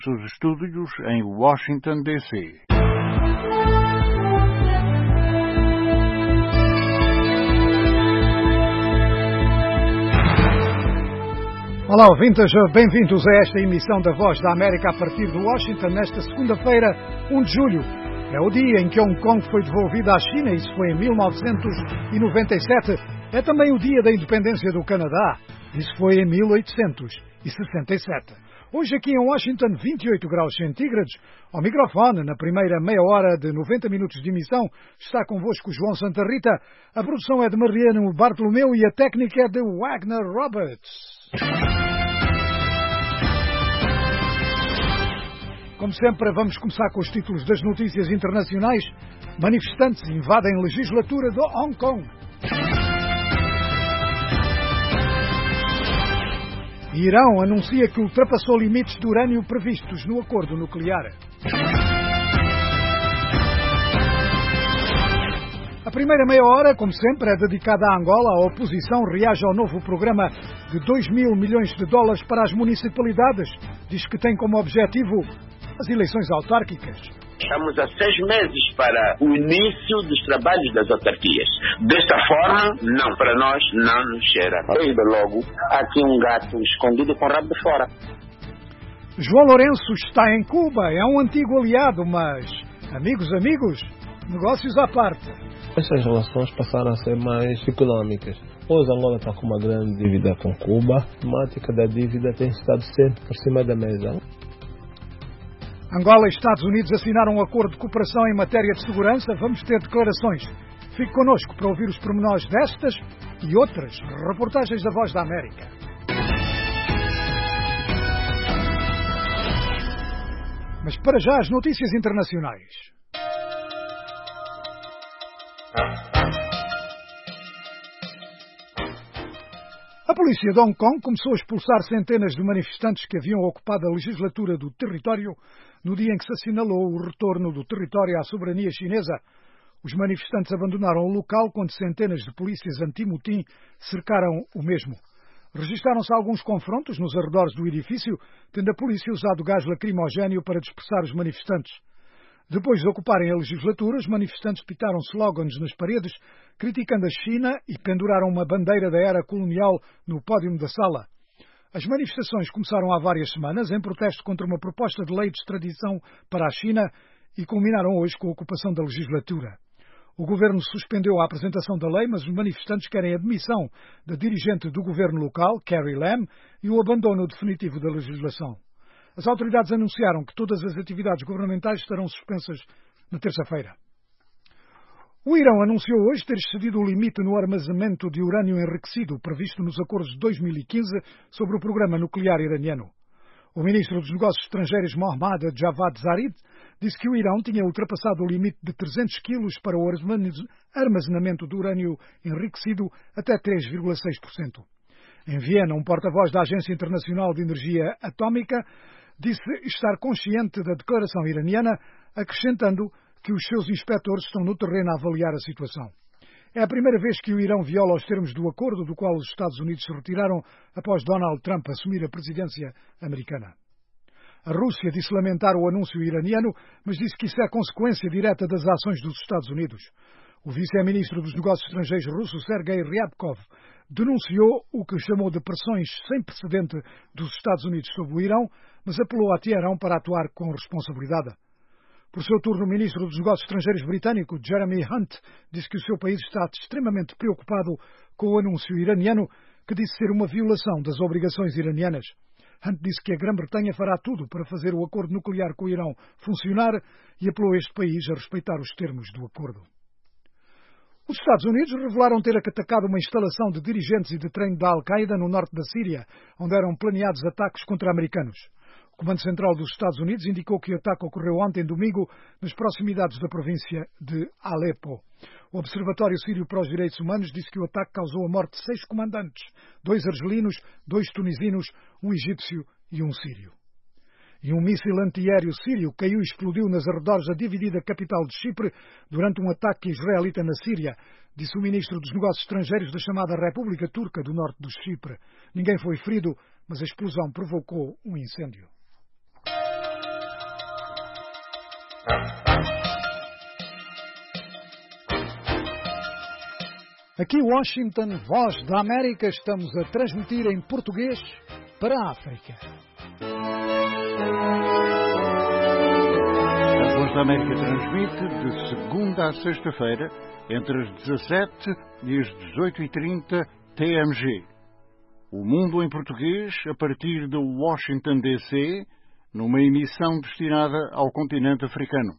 Nossos estúdios em Washington, D.C. Olá, ouvintes, bem-vindos a esta emissão da Voz da América a partir de Washington, nesta segunda-feira, 1 de julho. É o dia em que Hong Kong foi devolvida à China, isso foi em 1997. É também o dia da independência do Canadá, isso foi em 1867. Hoje aqui em Washington, 28 graus centígrados. Ao microfone, na primeira meia hora de 90 minutos de emissão, está convosco João Santa Rita. A produção é de Mariano Bartolomeu e a técnica é de Wagner Roberts. Como sempre, vamos começar com os títulos das notícias internacionais. Manifestantes invadem a legislatura de Hong Kong. Irão anuncia que ultrapassou limites de urânio previstos no acordo nuclear. A primeira meia hora, como sempre, é dedicada à Angola. A oposição reage ao novo programa de 2 mil milhões de dólares para as municipalidades. Diz que tem como objetivo as eleições autárquicas. Estamos há 6 meses para o início dos trabalhos das autarquias. Desta forma, não, para nós não nos cheira. Desde logo, há aqui um gato escondido com o rabo de fora. João Lourenço está em Cuba, é um antigo aliado, mas, amigos, negócios à parte. Essas relações passaram a ser mais económicas. Hoje Angola está com uma grande dívida com Cuba. A temática da dívida tem estado sempre por cima da mesa. Angola e Estados Unidos assinaram um acordo de cooperação em matéria de segurança. Vamos ter declarações. Fique connosco para ouvir os pormenores destas e outras reportagens da Voz da América. Mas para já as notícias internacionais. A polícia de Hong Kong começou a expulsar centenas de manifestantes que haviam ocupado a legislatura do território no dia em que se assinalou o retorno do território à soberania chinesa. Os manifestantes abandonaram o local quando centenas de polícias anti-motim cercaram o mesmo. Registaram-se alguns confrontos nos arredores do edifício, tendo a polícia usado gás lacrimogéneo para dispersar os manifestantes. Depois de ocuparem a legislatura, os manifestantes pitaram slogans nas paredes, criticando a China e penduraram uma bandeira da era colonial no pódio da sala. As manifestações começaram há várias semanas em protesto contra uma proposta de lei de extradição para a China e culminaram hoje com a ocupação da legislatura. O governo suspendeu a apresentação da lei, mas os manifestantes querem a demissão da dirigente do governo local, Carrie Lam, e o abandono definitivo da legislação. As autoridades anunciaram que todas as atividades governamentais estarão suspensas na terça-feira. O Irão anunciou hoje ter excedido o limite no armazenamento de urânio enriquecido previsto nos acordos de 2015 sobre o programa nuclear iraniano. O ministro dos Negócios Estrangeiros Mohammad Javad Zarif disse que o Irão tinha ultrapassado o limite de 300 quilos para o armazenamento de urânio enriquecido até 3,6%. Em Viena, um porta-voz da Agência Internacional de Energia Atómica disse estar consciente da declaração iraniana, acrescentando que os seus inspectores estão no terreno a avaliar a situação. É a primeira vez que o Irão viola os termos do acordo do qual os Estados Unidos se retiraram após Donald Trump assumir a presidência americana. A Rússia disse lamentar o anúncio iraniano, mas disse que isso é consequência direta das ações dos Estados Unidos. O vice-ministro dos Negócios Estrangeiros russo, Sergei Ryabkov, denunciou o que chamou de pressões sem precedente dos Estados Unidos sobre o Irão, mas apelou a Teherão para atuar com responsabilidade. Por seu turno, o ministro dos Negócios Estrangeiros britânico, Jeremy Hunt, disse que o seu país está extremamente preocupado com o anúncio iraniano, que disse ser uma violação das obrigações iranianas. Hunt disse que a Grã-Bretanha fará tudo para fazer o acordo nuclear com o Irão funcionar e apelou a este país a respeitar os termos do acordo. Os Estados Unidos revelaram ter atacado uma instalação de dirigentes e de treino da Al-Qaeda no norte da Síria, onde eram planeados ataques contra americanos. O Comando Central dos Estados Unidos indicou que o ataque ocorreu ontem, domingo, nas proximidades da província de Alepo. O Observatório Sírio para os Direitos Humanos disse que o ataque causou a morte de 6 comandantes, 2 argelinos, 2 tunisinos, um egípcio e um sírio. E um míssil antiaéreo sírio caiu e explodiu nas arredores da dividida capital de Chipre durante um ataque israelita na Síria, disse o ministro dos Negócios Estrangeiros da chamada República Turca do Norte do Chipre. Ninguém foi ferido, mas a explosão provocou um incêndio. Aqui Washington, Voz da América, estamos a transmitir em português para a África. A Voz da América transmite de segunda a sexta-feira, entre as 17 e as 18h30 TMG. O mundo em português, a partir de Washington, D.C., numa emissão destinada ao continente africano.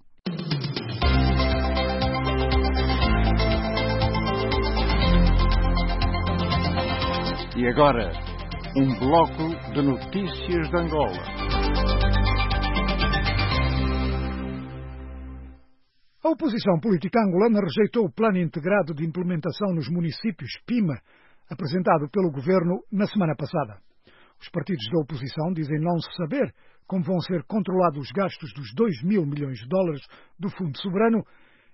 E agora, um bloco de notícias de Angola. A oposição política angolana rejeitou o Plano Integrado de Implementação nos Municípios, PIMA, apresentado pelo governo na semana passada. Os partidos da oposição dizem não saber como vão ser controlados os gastos dos 2 mil milhões de dólares do Fundo Soberano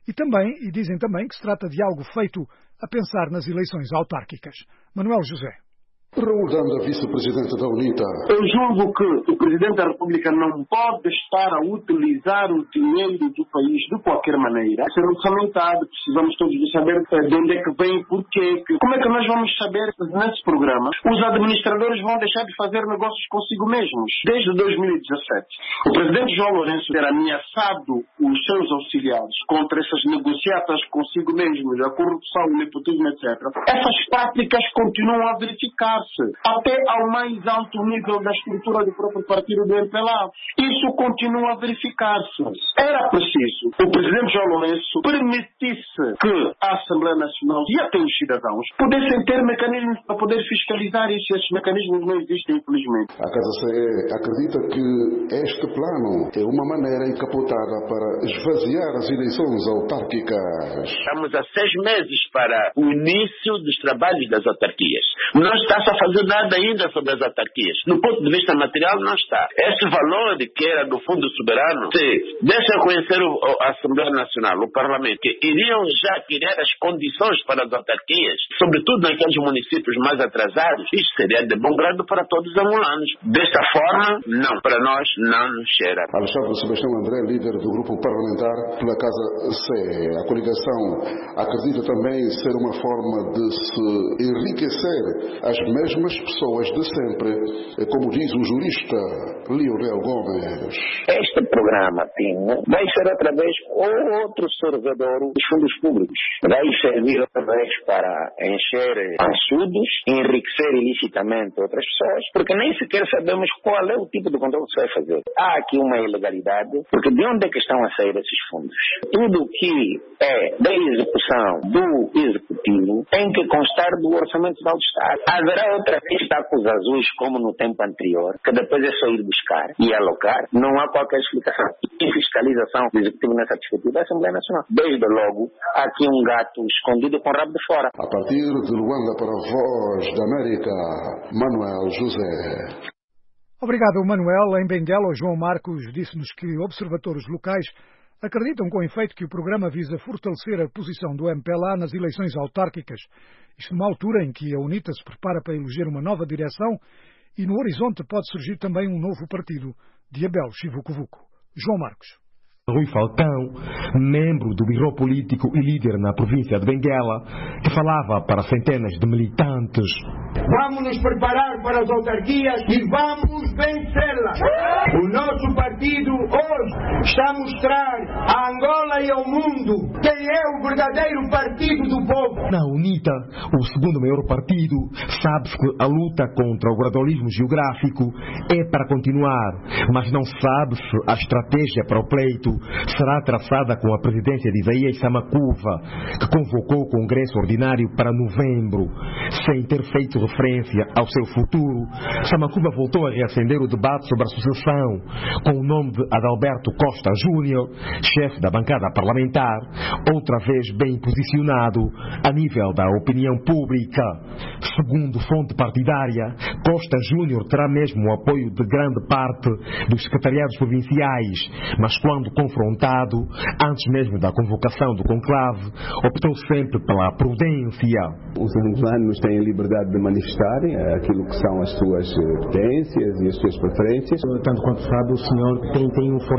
e dizem também que se trata de algo feito a pensar nas eleições autárquicas. Manuel José. Raul Danda, vice-presidente da UNITA. Eu julgo que o Presidente da República não pode estar a utilizar o dinheiro do país de qualquer maneira. Ser orçamentado, precisamos todos de saber de onde é que vem e porquê. Como é que nós vamos saber nesse programa? Os administradores vão deixar de fazer negócios consigo mesmos. Desde 2017. O Presidente João Lourenço ter ameaçado os seus auxiliares contra essas negociatas consigo mesmos, a corrupção, o nepotismo, etc. Essas práticas continuam a verificar até ao mais alto nível da estrutura do próprio partido do MPLA. Isso continua a verificar-se. Era preciso o Presidente João Lourenço permitisse que a Assembleia Nacional e até os cidadãos pudessem ter mecanismos para poder fiscalizar isso. Esses mecanismos não existem, infelizmente. A Casa CE acredita que este plano é uma maneira encapotada para esvaziar as eleições autárquicas. Estamos há 6 meses para o início dos trabalhos das autarquias. Não está a fazer nada ainda sobre as autarquias. No ponto de vista material, não está. Esse valor que era do Fundo Soberano, se deixa conhecer a Assembleia Nacional, o Parlamento, que iriam já criar as condições para as autarquias, sobretudo naqueles municípios mais atrasados, isso seria de bom grado para todos os angolanos. Desta forma, não. Para nós, não nos cheira. Alexandre Sebastião André, líder do grupo parlamentar pela Casa CE. A coligação acredita também ser uma forma de se enriquecer as mesmas pessoas de sempre, como diz o jurista Leonel Gomes. Este programa, PIN, vai ser outra vez outro sorvedor dos fundos públicos. Vai servir outra vez para encher açudes, enriquecer ilicitamente outras pessoas, porque nem sequer sabemos qual é o tipo de controle que se vai fazer. Há aqui uma ilegalidade, porque de onde é que estão a sair esses fundos? Tudo que é da execução do Executivo tem que constar do Orçamento do Estado. Haverá outra vez tacos azuis como no tempo anterior, que depois é só ir buscar e alocar. Não há qualquer explicação. E fiscalização do Executivo nessa discussão da Assembleia Nacional. Desde logo, há aqui um gato escondido com o rabo de fora. A partir de Luanda para a Voz da América, Manuel José. Obrigado, Manuel. Em Benguela, o João Marcos disse-nos que observadores locais acreditam com efeito que o programa visa fortalecer a posição do MPLA nas eleições autárquicas. Isto numa altura em que a UNITA se prepara para eleger uma nova direção e no horizonte pode surgir também um novo partido de Abel Chivucovuco. João Marcos. Rui Falcão, membro do Biro Político e líder na província de Benguela, que falava para centenas de militantes. Vamos nos preparar para as autarquias e vamos vencê-las. O nosso partido hoje está a mostrar a Angola e ao mundo quem é o verdadeiro partido do povo. Na UNITA, o segundo maior partido, sabe-se que a luta contra o gradualismo geográfico é para continuar, mas não sabe se a estratégia para o pleito será traçada com a presidência de Isaías Samakuva, que convocou o Congresso Ordinário para novembro. Sem ter feito referência ao seu futuro, Samakuva voltou a reacender o debate sobre a sucessão, com o nome de Adalberto Costa Júnior, chefe da bancada parlamentar, outra vez bem posicionado a nível da opinião pública. Segundo fonte partidária, Costa Júnior terá mesmo o apoio de grande parte dos secretariados provinciais, mas quando confrontado, antes mesmo da convocação do conclave, optou sempre pela prudência. Os angolanos têm a liberdade de manifestarem aquilo que são as suas potências e as suas preferências. Tanto quanto sabe, o senhor tem um forte apoio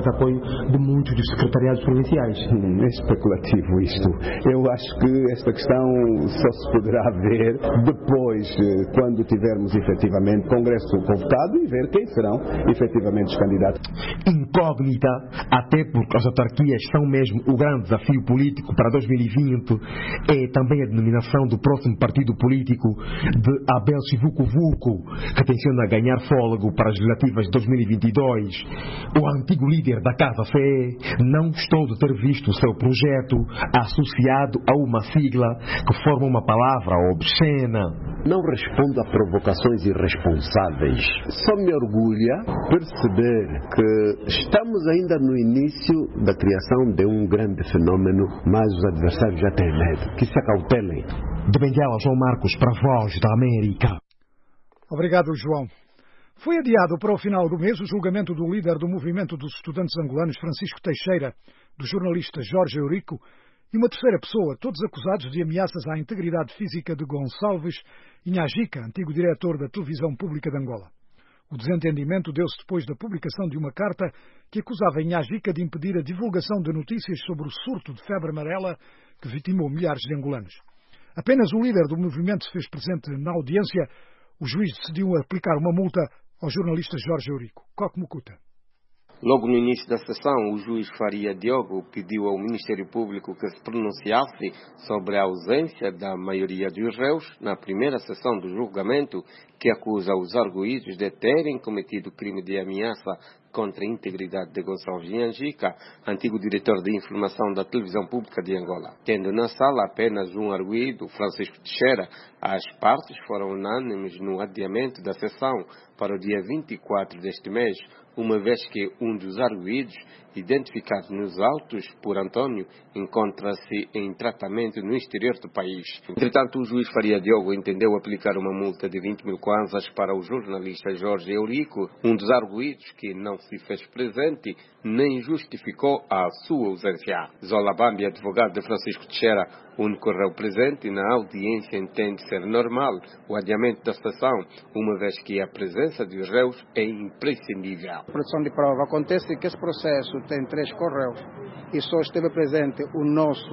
de muitos dos secretariados provinciais. É especulativo isto. Eu acho que esta questão só se poderá ver depois, quando tivermos efetivamente Congresso convocado e ver quem serão efetivamente os candidatos. Incógnita, até porque as autarquias são mesmo o grande desafio político para 2020, é também a denominação do próximo partido político de Abel Chivuco-Vuco, que tenciona ganhar fôlego para as legislativas de 2022. O antigo líder da Casa Fé não gostou de ter visto o seu projeto associado a uma sigla que forma uma palavra obscena. Não respondo a provocações irresponsáveis. Só me orgulha perceber que estamos ainda no início da criação de um grande fenômeno, mas os adversários já têm medo. Que se acautelem. De Benguela, João Marcos, para a Voz da América. Obrigado, João. Foi adiado para o final do mês o julgamento do líder do movimento dos estudantes angolanos, Francisco Teixeira, do jornalista Jorge Eurico e uma terceira pessoa, todos acusados de ameaças à integridade física de Gonçalves Inhajica, antigo diretor da Televisão Pública de Angola. O desentendimento deu-se depois da publicação de uma carta que acusava Inhajica de impedir a divulgação de notícias sobre o surto de febre amarela que vitimou milhares de angolanos. Apenas o líder do movimento se fez presente na audiência. O juiz decidiu aplicar uma multa ao jornalista Jorge Eurico. Coque Mucuta. Logo no início da sessão, o juiz Faria Diogo pediu ao Ministério Público que se pronunciasse sobre a ausência da maioria dos réus na primeira sessão do julgamento, que acusa os arguídos de terem cometido crime de ameaça contra a integridade de Gonçalves Inhajica, antigo diretor de informação da Televisão Pública de Angola. Tendo na sala apenas um arguído, Francisco Teixeira, as partes foram unânimes no adiamento da sessão para o dia 24 deste mês, uma vez que um dos arguídos, identificado nos autos por António, encontra-se em tratamento no exterior do país. Entretanto, o juiz Faria Diogo entendeu aplicar uma multa de 20 mil kwanzas para o jornalista Jorge Eurico, um dos arguídos que não se fez presente nem justificou a sua ausência. Zola Bambi, advogado de Francisco Teixeira, único réu presente na audiência, entende ser normal o adiamento da sessão, uma vez que a presença dos réus é imprescindível. A produção de prova acontece que esse processo tem 3 correios e só esteve presente o nosso,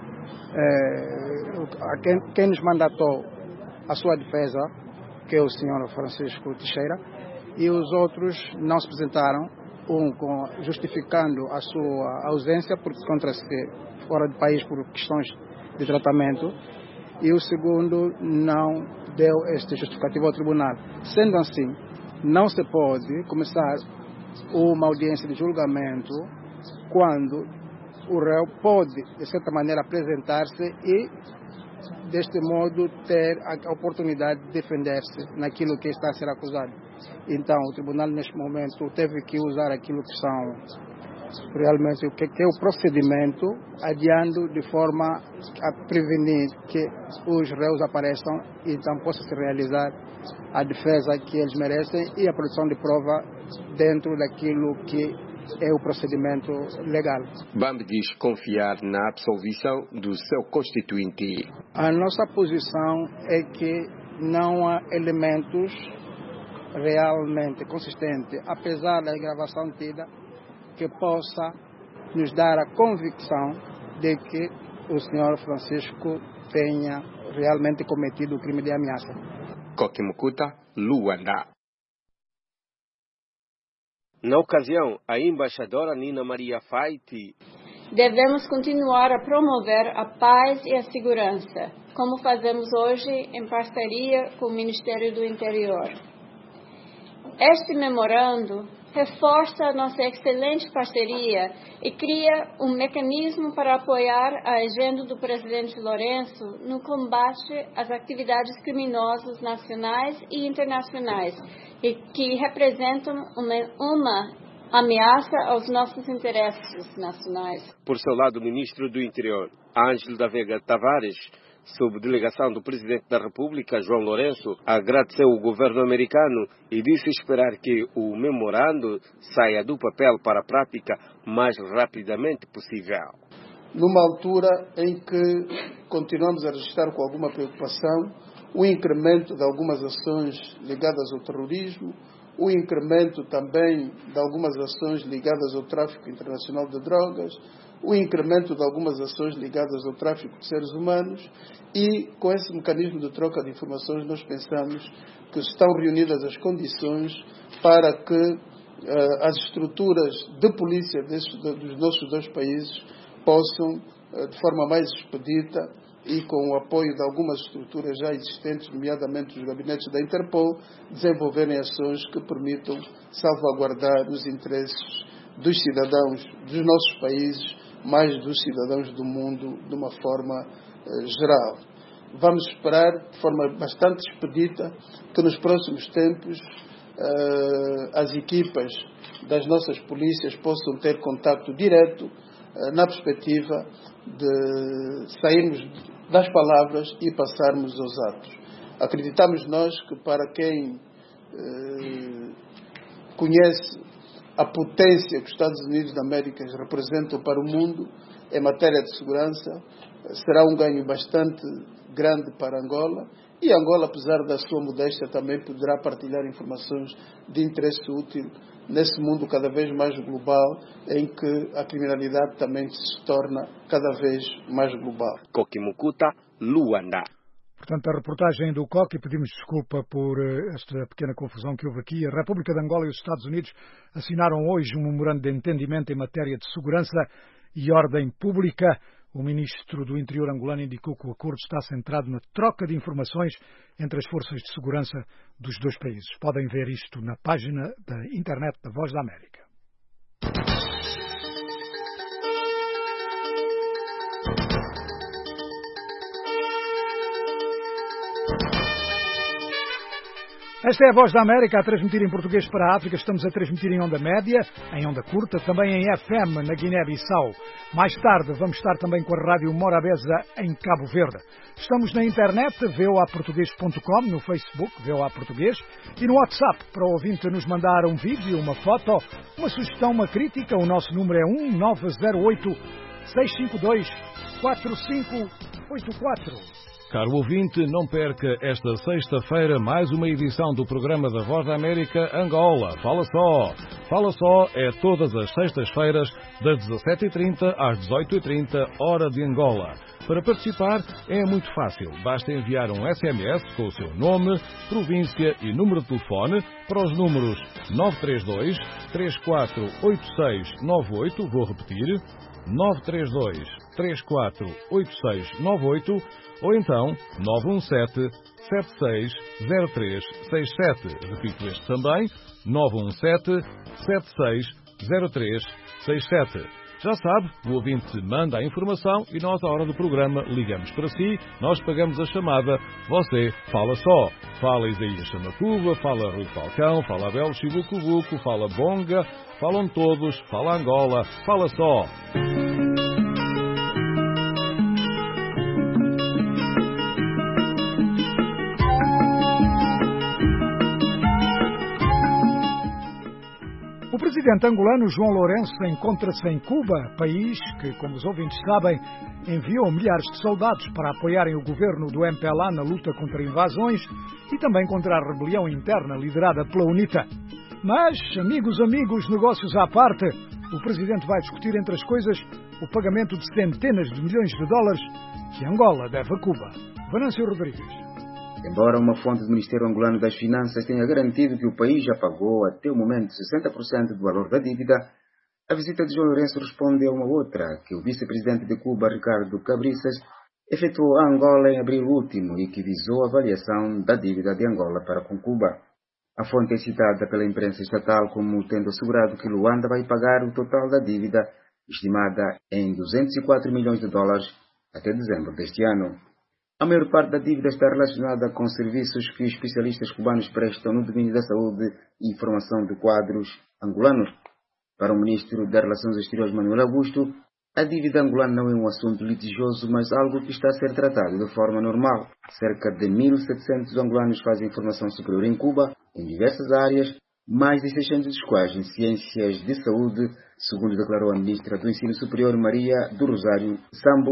quem nos mandatou a sua defesa, que é o senhor Francisco Teixeira, e os outros não se apresentaram, justificando a sua ausência porque encontra-se fora do país por questões de tratamento, e o segundo não deu este justificativo ao tribunal. Sendo assim, não se pode começar uma audiência de julgamento quando o réu pode, de certa maneira, apresentar-se e, deste modo, ter a oportunidade de defender-se naquilo que está a ser acusado. Então, o tribunal, neste momento, teve que usar aquilo que são realmente o que é o procedimento, adiando de forma a prevenir que os réus apareçam e então possa se realizar a defesa que eles merecem e a produção de prova dentro daquilo que é o procedimento legal. Bambi diz confiar na absolvição do seu constituinte. A nossa posição é que não há elementos realmente consistentes, apesar da gravação tida, que possa nos dar a convicção de que o senhor Francisco tenha realmente cometido o crime de ameaça. Coque Mucuta, Luanda. Na ocasião, a embaixadora Nina Maria Faiti: devemos continuar a promover a paz e a segurança, como fazemos hoje em parceria com o Ministério do Interior. Este memorando reforça a nossa excelente parceria e cria um mecanismo para apoiar a agenda do presidente Lourenço no combate às atividades criminosas nacionais e internacionais e que representam uma ameaça aos nossos interesses nacionais. Por seu lado, o ministro do Interior, Ângelo da Vega Tavares, sob delegação do Presidente da República, João Lourenço, agradeceu o governo americano e disse esperar que o memorando saia do papel para a prática mais rapidamente possível. Numa altura em que continuamos a registrar com alguma preocupação o incremento de algumas ações ligadas ao terrorismo, o incremento também de algumas ações ligadas ao tráfico internacional de drogas, o incremento de algumas ações ligadas ao tráfico de seres humanos, e com esse mecanismo de troca de informações nós pensamos que estão reunidas as condições para que as estruturas de polícia dos nossos dois países possam, de forma mais expedita e com o apoio de algumas estruturas já existentes, nomeadamente os gabinetes da Interpol, desenvolverem ações que permitam salvaguardar os interesses dos cidadãos dos nossos países, mais dos cidadãos do mundo, de uma forma geral. Vamos esperar, de forma bastante expedita, que nos próximos tempos as equipas das nossas polícias possam ter contacto direto na perspectiva de sairmos das palavras e passarmos aos atos. Acreditamos nós que para quem conhece a potência que os Estados Unidos da América representam para o mundo em matéria de segurança, será um ganho bastante grande para Angola, e Angola, apesar da sua modéstia, também poderá partilhar informações de interesse útil nesse mundo cada vez mais global, em que a criminalidade também se torna cada vez mais global. Kokimukuta, Luanda. Portanto, a reportagem do COC, e pedimos desculpa por esta pequena confusão que houve aqui. A República de Angola e os Estados Unidos assinaram hoje um memorando de entendimento em matéria de segurança e ordem pública. O ministro do Interior angolano indicou que o acordo está centrado na troca de informações entre as forças de segurança dos dois países. Podem ver isto na página da internet da Voz da América. Esta é a Voz da América a transmitir em português para a África. Estamos a transmitir em onda média, em onda curta, também em FM na Guiné-Bissau. Mais tarde vamos estar também com a Rádio Morabeza em Cabo Verde. Estamos na internet, voaportugues.com, no Facebook, VOA Português, e no WhatsApp, para o ouvinte nos mandar um vídeo, uma foto, uma sugestão, uma crítica. O nosso número é 1908-652-4584. Caro ouvinte, não perca esta sexta-feira mais uma edição do programa da Voz da América Angola. Fala Só! Fala Só é todas as sextas-feiras, das 17h30 às 18h30, hora de Angola. Para participar é muito fácil. Basta enviar um SMS com o seu nome, província e número de telefone para os números 932-348698, vou repetir, 932-348698, ou então 917-760367. Repito este também, 917-760367. Já sabe, o ouvinte manda a informação e nós, à hora do programa, ligamos para si, nós pagamos a chamada, você fala só. Fala Isaías Chamacuba, fala Rui Falcão, fala Abel Chibucubuco, fala Bonga, falam todos, fala Angola, fala só. O presidente angolano João Lourenço encontra-se em Cuba, país que, como os ouvintes sabem, enviou milhares de soldados para apoiarem o governo do MPLA na luta contra invasões e também contra a rebelião interna liderada pela UNITA. Mas, amigos, negócios à parte, o presidente vai discutir, entre as coisas, o pagamento de centenas de milhões de dólares que Angola deve a Cuba. Venâncio Rodrigues. Embora uma fonte do Ministério Angolano das Finanças tenha garantido que o país já pagou até o momento 60% do valor da dívida, a visita de João Lourenço responde a uma outra que o vice-presidente de Cuba, Ricardo Cabriças, efetuou a Angola em abril último e que visou a avaliação da dívida de Angola para com Cuba. A fonte é citada pela imprensa estatal como tendo assegurado que Luanda vai pagar o total da dívida, estimada em 204 milhões de dólares, até dezembro deste ano. A maior parte da dívida está relacionada com serviços que especialistas cubanos prestam no domínio da saúde e informação de quadros angolanos. Para o ministro das Relações Exteriores, Manuel Augusto, a dívida angolana não é um assunto litigioso, mas algo que está a ser tratado de forma normal. Cerca de 1.700 angolanos fazem formação superior em Cuba, em diversas áreas, mais de 600 dos quais em ciências de saúde, segundo declarou a ministra do Ensino Superior, Maria do Rosário Sambo,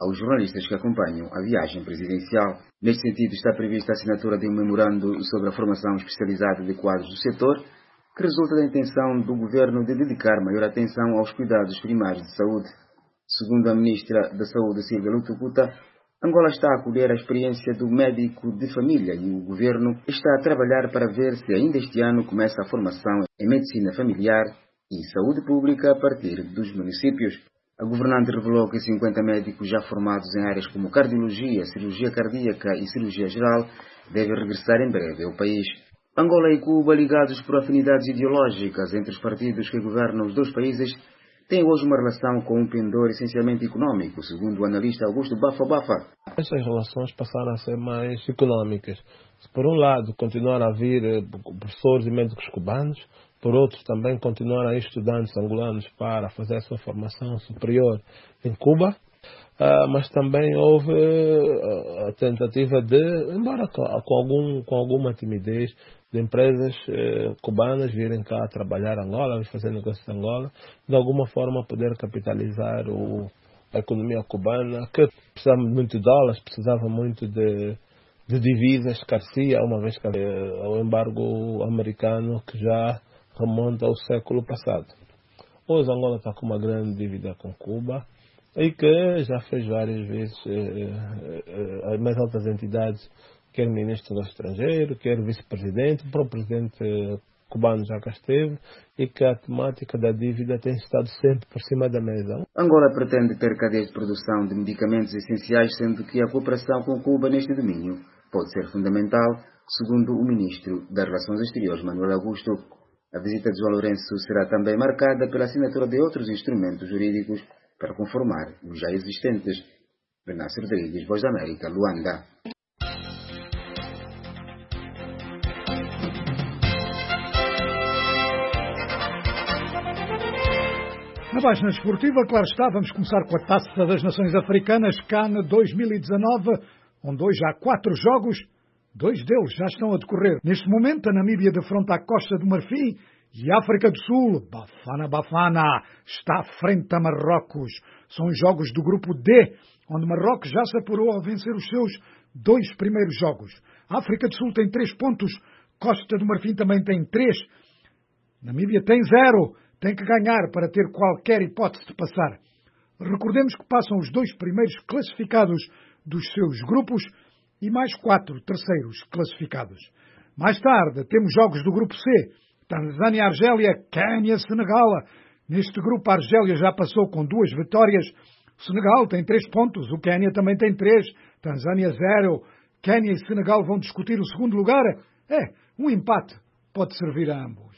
aos jornalistas que acompanham a viagem presidencial. Neste sentido, está prevista a assinatura de um memorando sobre a formação especializada de quadros do setor, que resulta da intenção do governo de dedicar maior atenção aos cuidados primários de saúde. Segundo a ministra da Saúde, Silvia Lutucuta, Angola está a acolher a experiência do médico de família e o governo está a trabalhar para ver se ainda este ano começa a formação em medicina familiar e saúde pública a partir dos municípios. A governante revelou que 50 médicos já formados em áreas como cardiologia, cirurgia cardíaca e cirurgia geral devem regressar em breve ao país. Angola e Cuba, ligados por afinidades ideológicas entre os partidos que governam os dois países, têm hoje uma relação com um pendor essencialmente econômico, segundo o analista Augusto Bafa. Essas relações passaram a ser mais econômicas. Se por um lado continuar a vir professores e médicos cubanos, por outro também continuar a ir estudantes angolanos para fazer a sua formação superior em Cuba, mas também houve a tentativa de, embora com alguma timidez, de empresas cubanas virem cá trabalhar em Angola, fazer negócios em Angola, de alguma forma poder capitalizar a economia cubana, que precisava muito de dólares, precisava muito de divisas, carecia, uma vez que o embargo americano que já remonta ao século passado. Hoje Angola está com uma grande dívida com Cuba e que já fez várias vezes as mais altas entidades, quer ministro do estrangeiro, quer vice-presidente, o próprio presidente cubano já cá esteve, e que a temática da dívida tem estado sempre por cima da mesa. Angola pretende ter cadeias de produção de medicamentos essenciais, sendo que a cooperação com Cuba neste domínio pode ser fundamental, segundo o ministro das Relações Exteriores, Manuel Augusto. A visita de João Lourenço será também marcada pela assinatura de outros instrumentos jurídicos para conformar os já existentes. Venâncio Rodrigues, Voz da América, Luanda. Na página esportiva, claro está, vamos começar com a Taça das Nações Africanas, CAN 2019, onde hoje há 4 jogos, 2 deles já estão a decorrer. Neste momento, a Namíbia defronta a Costa do Marfim e a África do Sul, Bafana, está à frente a Marrocos. São os jogos do grupo D, onde Marrocos já se apurou ao vencer os seus 2 primeiros jogos. A África do Sul tem 3 pontos, Costa do Marfim também tem 3, Namíbia tem 0. Tem que ganhar para ter qualquer hipótese de passar. Recordemos que passam os 2 primeiros classificados dos seus grupos e mais 4 terceiros classificados. Mais tarde, temos jogos do grupo C. Tanzânia, Argélia, Quênia, Senegal. Neste grupo, a Argélia já passou com 2 vitórias. O Senegal tem 3 pontos, o Quênia também tem 3, Tanzânia 0. Quênia e Senegal vão discutir o segundo lugar. Um empate pode servir a ambos.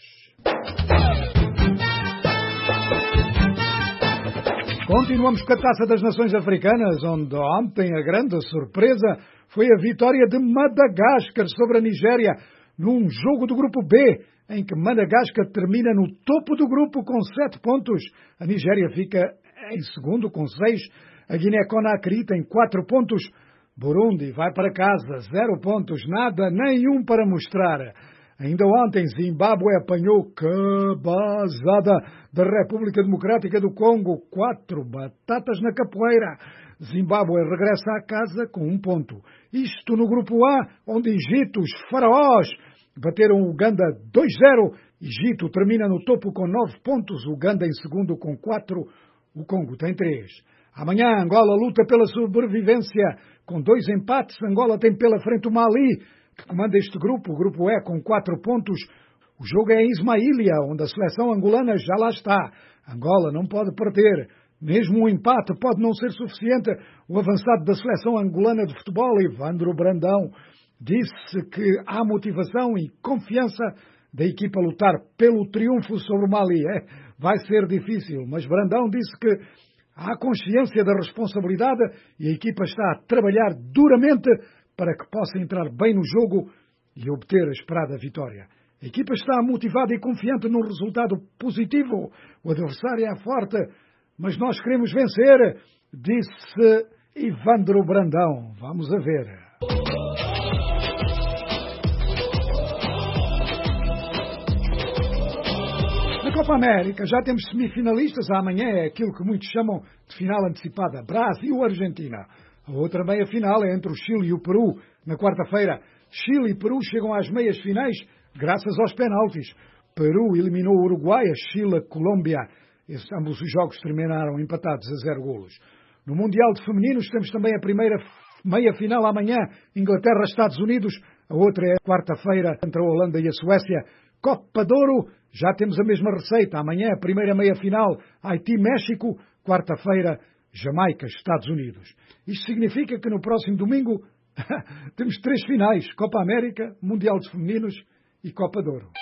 Continuamos com a Taça das Nações Africanas, onde ontem a grande surpresa foi a vitória de Madagascar sobre a Nigéria, num jogo do grupo B, em que Madagascar termina no topo do grupo com 7 pontos. A Nigéria fica em segundo com 6, a Guiné-Conakry tem 4 pontos, Burundi vai para casa, 0 pontos, nada, nenhum para mostrar. Ainda ontem, Zimbábue apanhou cabazada da República Democrática do Congo, 4 batatas na capoeira. Zimbábue regressa à casa com 1 ponto. Isto no grupo A, onde Egito, os faraós, bateram Uganda 2-0. Egito termina no topo com 9 pontos, Uganda em segundo com 4, o Congo tem 3. Amanhã, Angola luta pela sobrevivência com 2 empates. Angola tem pela frente o Mali, que comanda este grupo, o grupo E, com 4 pontos. O jogo é em Ismaília, onde a seleção angolana já lá está. Angola não pode perder. Mesmo um empate pode não ser suficiente. O avançado da seleção angolana de futebol, Evandro Brandão, disse que há motivação e confiança da equipa a lutar pelo triunfo sobre o Mali. Vai ser difícil, mas Brandão disse que há consciência da responsabilidade e a equipa está a trabalhar duramente para que possa entrar bem no jogo e obter a esperada vitória. A equipa está motivada e confiante num resultado positivo. O adversário é forte, mas nós queremos vencer, disse Evandro Brandão. Vamos a ver. Na Copa América, já temos semifinalistas. Amanhã é aquilo que muitos chamam de final antecipada. Brasil-Argentina. A outra meia-final é entre o Chile e o Peru. Na quarta-feira, Chile e Peru chegam às meias-finais graças aos penaltis. Peru eliminou o Uruguai, a Chile, a Colômbia. Ambos os jogos terminaram empatados a 0 golos. No Mundial de Femininos temos também a primeira meia-final amanhã, Inglaterra-Estados Unidos. A outra é quarta-feira entre a Holanda e a Suécia. Copa de Ouro, já temos a mesma receita. Amanhã a primeira meia-final, Haiti-México. Quarta-feira, Jamaica-Estados Unidos. Isto significa que no próximo domingo temos 3 finais. Copa América, Mundial de Femininos e Copa de Ouro.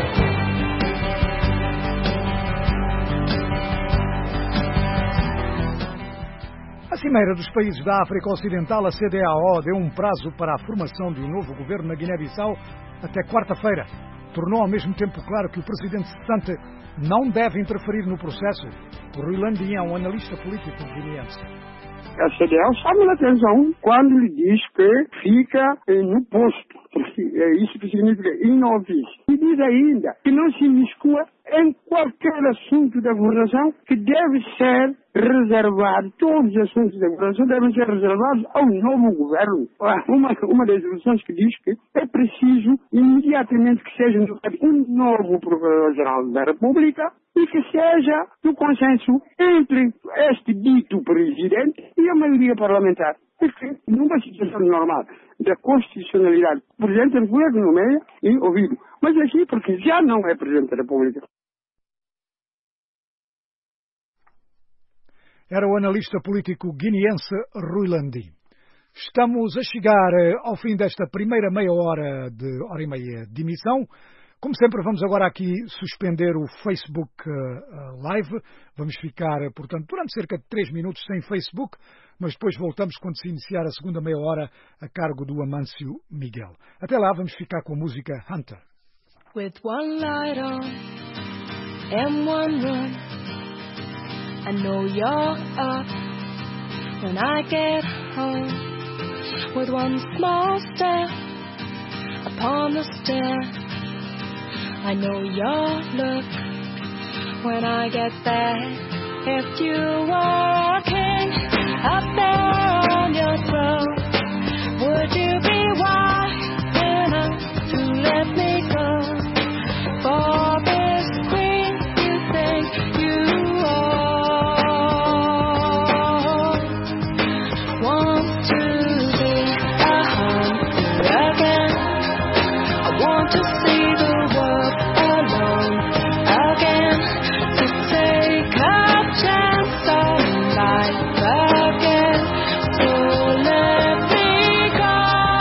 A Cimeira dos Países da África Ocidental, a CEDEAO, deu um prazo para a formação de um novo governo na Guiné-Bissau até quarta-feira. Tornou ao mesmo tempo claro que o presidente cessante não deve interferir no processo. O Rui Landim é um analista político guineense. A CEDEAO chama a atenção quando lhe diz que fica no posto. Isso que significa inovis. E diz ainda que não se imiscua em qualquer assunto da governação, que deve ser reservado, todos os assuntos da governação devem ser reservados ao novo governo. Uma das resoluções que diz que é preciso imediatamente que seja um novo Procurador-Geral da República e que seja do consenso entre este dito presidente e a maioria parlamentar. Porque numa situação normal da constitucionalidade, o presidente da República nomeia e ouvido. Mas aqui, porque já não é presidente da República. Era o analista político guineense Rui Landim. Estamos a chegar ao fim desta primeira meia hora e meia de emissão. Como sempre, vamos agora aqui suspender o Facebook Live. Vamos ficar, portanto, durante cerca de 3 minutos sem Facebook, mas depois voltamos quando se iniciar a segunda meia hora a cargo do Amâncio Miguel. Até lá, vamos ficar com a música Hunter. With one light on and one run, I know you're up when I get home. With one small step upon the stair, I know your look when I get back. If you were a king up there on your throne, would you be wise enough to let me go? For this queen you think you are wants to be a hunter again. I want to see the world alone again, to take a chance on life again. So let me go.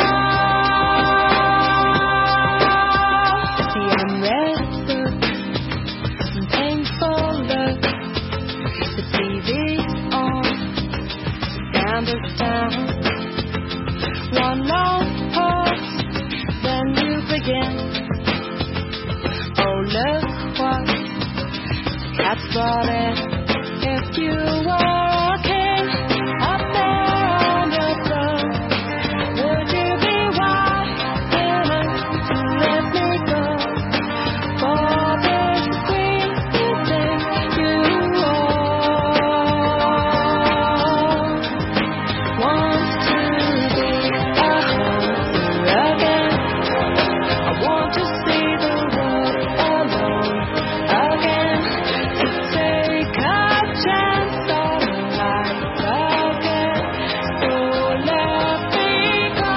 See, I'm restless and painful look. The TV's on, the sound is down. One long pause, then you begin. Oh, look what the cat's brought in. If you were a king up there on your throne, would you be wise enough to let me go? For this queen you think you are wants to be a hunter again. I want to see the world alone again, to take a chance on life again. So let me go.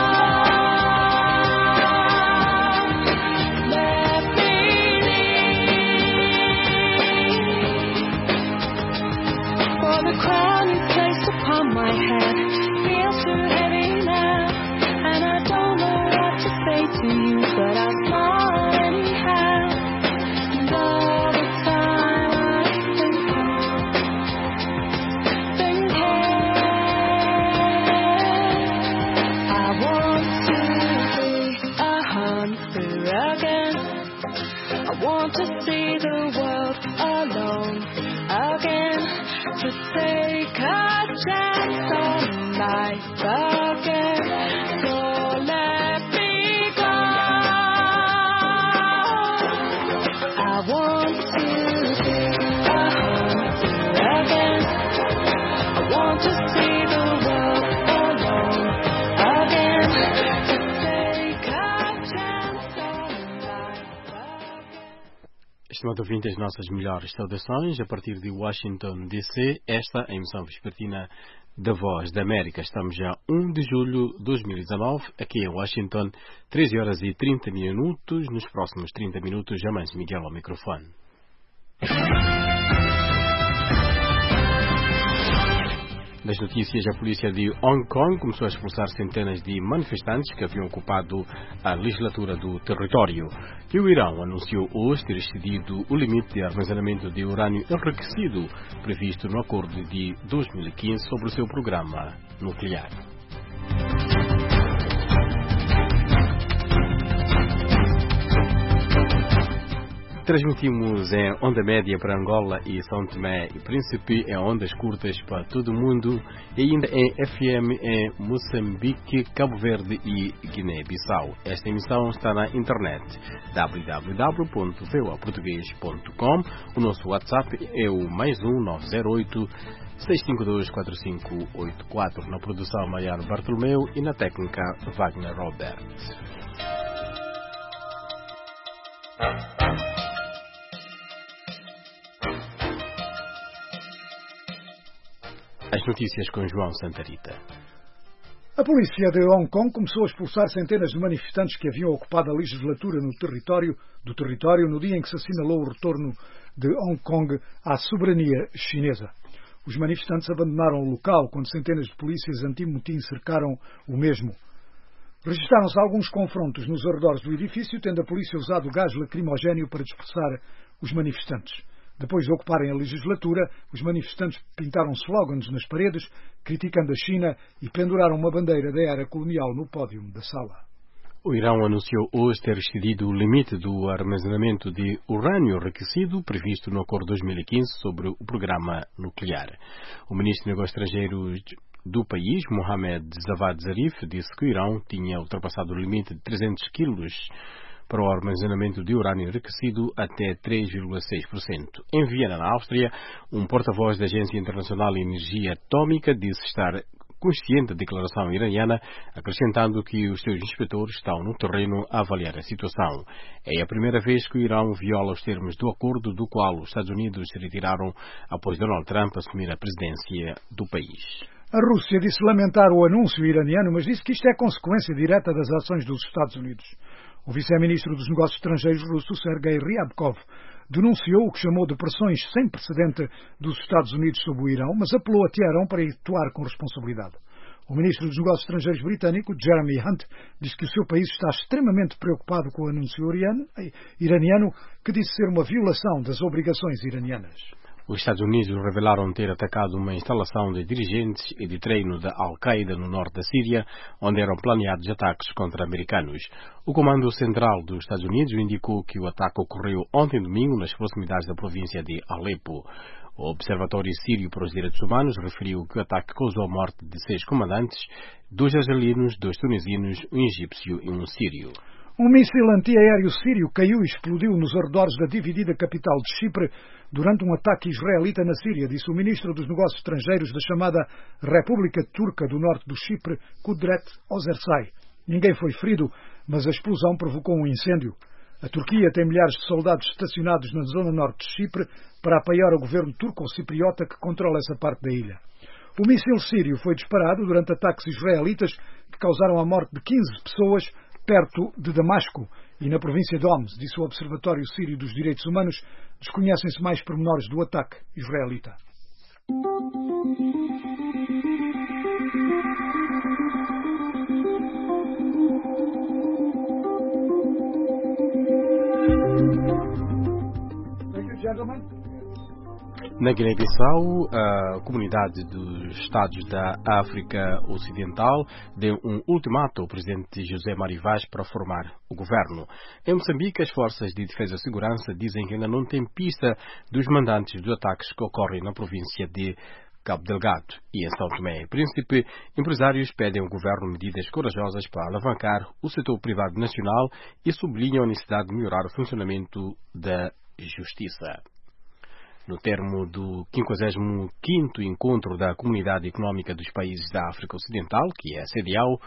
Let me leave. For the crown you placed upon my head feels too heavy now, and I don't know what to say to you, but I smile anyhow. And all the time I think I want to be a hunter again. I want to see the world alone again, to take a chance on life again. So let me go. I want to Estimado ouvinte, as nossas melhores saudações a partir de Washington, D.C. Esta é a emissão vespertina da Voz da América. Estamos já 1 de julho de 2019, aqui em Washington, 13 horas e 30 minutos. Nos próximos 30 minutos, Jamães Miguel ao microfone. Das notícias, a polícia de Hong Kong começou a expulsar centenas de manifestantes que haviam ocupado a legislatura do território. E o Irão anunciou hoje ter excedido o limite de armazenamento de urânio enriquecido previsto no acordo de 2015 sobre o seu programa nuclear. Transmitimos em onda média para Angola e São Tomé e Príncipe, em ondas curtas para todo o mundo e ainda em FM em Moçambique, Cabo Verde e Guiné-Bissau. Esta emissão está na internet www.voaportugues.com. O nosso WhatsApp é o +1 908 652 4584. Na produção Maior Bartolomeu e na técnica Wagner Robert. As notícias com João Santarita. A polícia de Hong Kong começou a expulsar centenas de manifestantes que haviam ocupado a legislatura no território no dia em que se assinalou o retorno de Hong Kong à soberania chinesa. Os manifestantes abandonaram o local quando centenas de polícias anti-motim cercaram o mesmo. Registaram-se alguns confrontos nos arredores do edifício, tendo a polícia usado gás lacrimogéneo para dispersar os manifestantes. Depois de ocuparem a legislatura, os manifestantes pintaram slogans nas paredes, criticando a China e penduraram uma bandeira da era colonial no pódio da sala. O Irão anunciou hoje ter excedido o limite do armazenamento de urânio enriquecido previsto no Acordo 2015 sobre o programa nuclear. O ministro dos Negócios Estrangeiros do país, Mohamed Javad Zarif, disse que o Irão tinha ultrapassado o limite de 300 quilos para o armazenamento de urânio enriquecido até 3,6%. Em Viena, na Áustria, um porta-voz da Agência Internacional de Energia Atômica disse estar consciente da declaração iraniana, acrescentando que os seus inspetores estão no terreno a avaliar a situação. É a primeira vez que o Irão viola os termos do acordo do qual os Estados Unidos se retiraram após Donald Trump assumir a presidência do país. A Rússia disse lamentar o anúncio iraniano, mas disse que isto é consequência direta das ações dos Estados Unidos. O vice-ministro dos Negócios Estrangeiros russo, Sergei Ryabkov, denunciou o que chamou de pressões sem precedente dos Estados Unidos sobre o Irão, mas apelou a Teherão para atuar com responsabilidade. O ministro dos Negócios Estrangeiros britânico, Jeremy Hunt, diz que o seu país está extremamente preocupado com o anúncio iraniano, que disse ser uma violação das obrigações iranianas. Os Estados Unidos revelaram ter atacado uma instalação de dirigentes e de treino da Al-Qaeda no norte da Síria, onde eram planeados ataques contra americanos. O Comando Central dos Estados Unidos indicou que o ataque ocorreu ontem domingo nas proximidades da província de Alepo. O Observatório Sírio para os Direitos Humanos referiu que o ataque causou a morte de 6 comandantes, 2 argelinos, 2 tunisinos, um egípcio e um sírio. Um míssil antiaéreo sírio caiu e explodiu nos arredores da dividida capital de Chipre durante um ataque israelita na Síria, disse o ministro dos Negócios Estrangeiros da chamada República Turca do Norte do Chipre, Kudret Ozersay. Ninguém foi ferido, mas a explosão provocou um incêndio. A Turquia tem milhares de soldados estacionados na zona norte de Chipre para apoiar o governo turco-cipriota que controla essa parte da ilha. O míssil sírio foi disparado durante ataques israelitas que causaram a morte de 15 pessoas perto de Damasco e na província de Homs, disse o Observatório Sírio dos Direitos Humanos. Desconhecem-se mais pormenores do ataque israelita. Thank you, gentlemen. Na Guiné-Bissau, a Comunidade dos Estados da África Ocidental deu um ultimato ao presidente José Mário Vaz para formar o governo. Em Moçambique, as forças de defesa e segurança dizem que ainda não têm pista dos mandantes dos ataques que ocorrem na província de Cabo Delgado. E em São Tomé e Príncipe, empresários pedem ao governo medidas corajosas para alavancar o setor privado nacional e sublinham a necessidade de melhorar o funcionamento da justiça. No termo do 55º Encontro da Comunidade Económica dos Países da África Ocidental, que é a CEDEAO,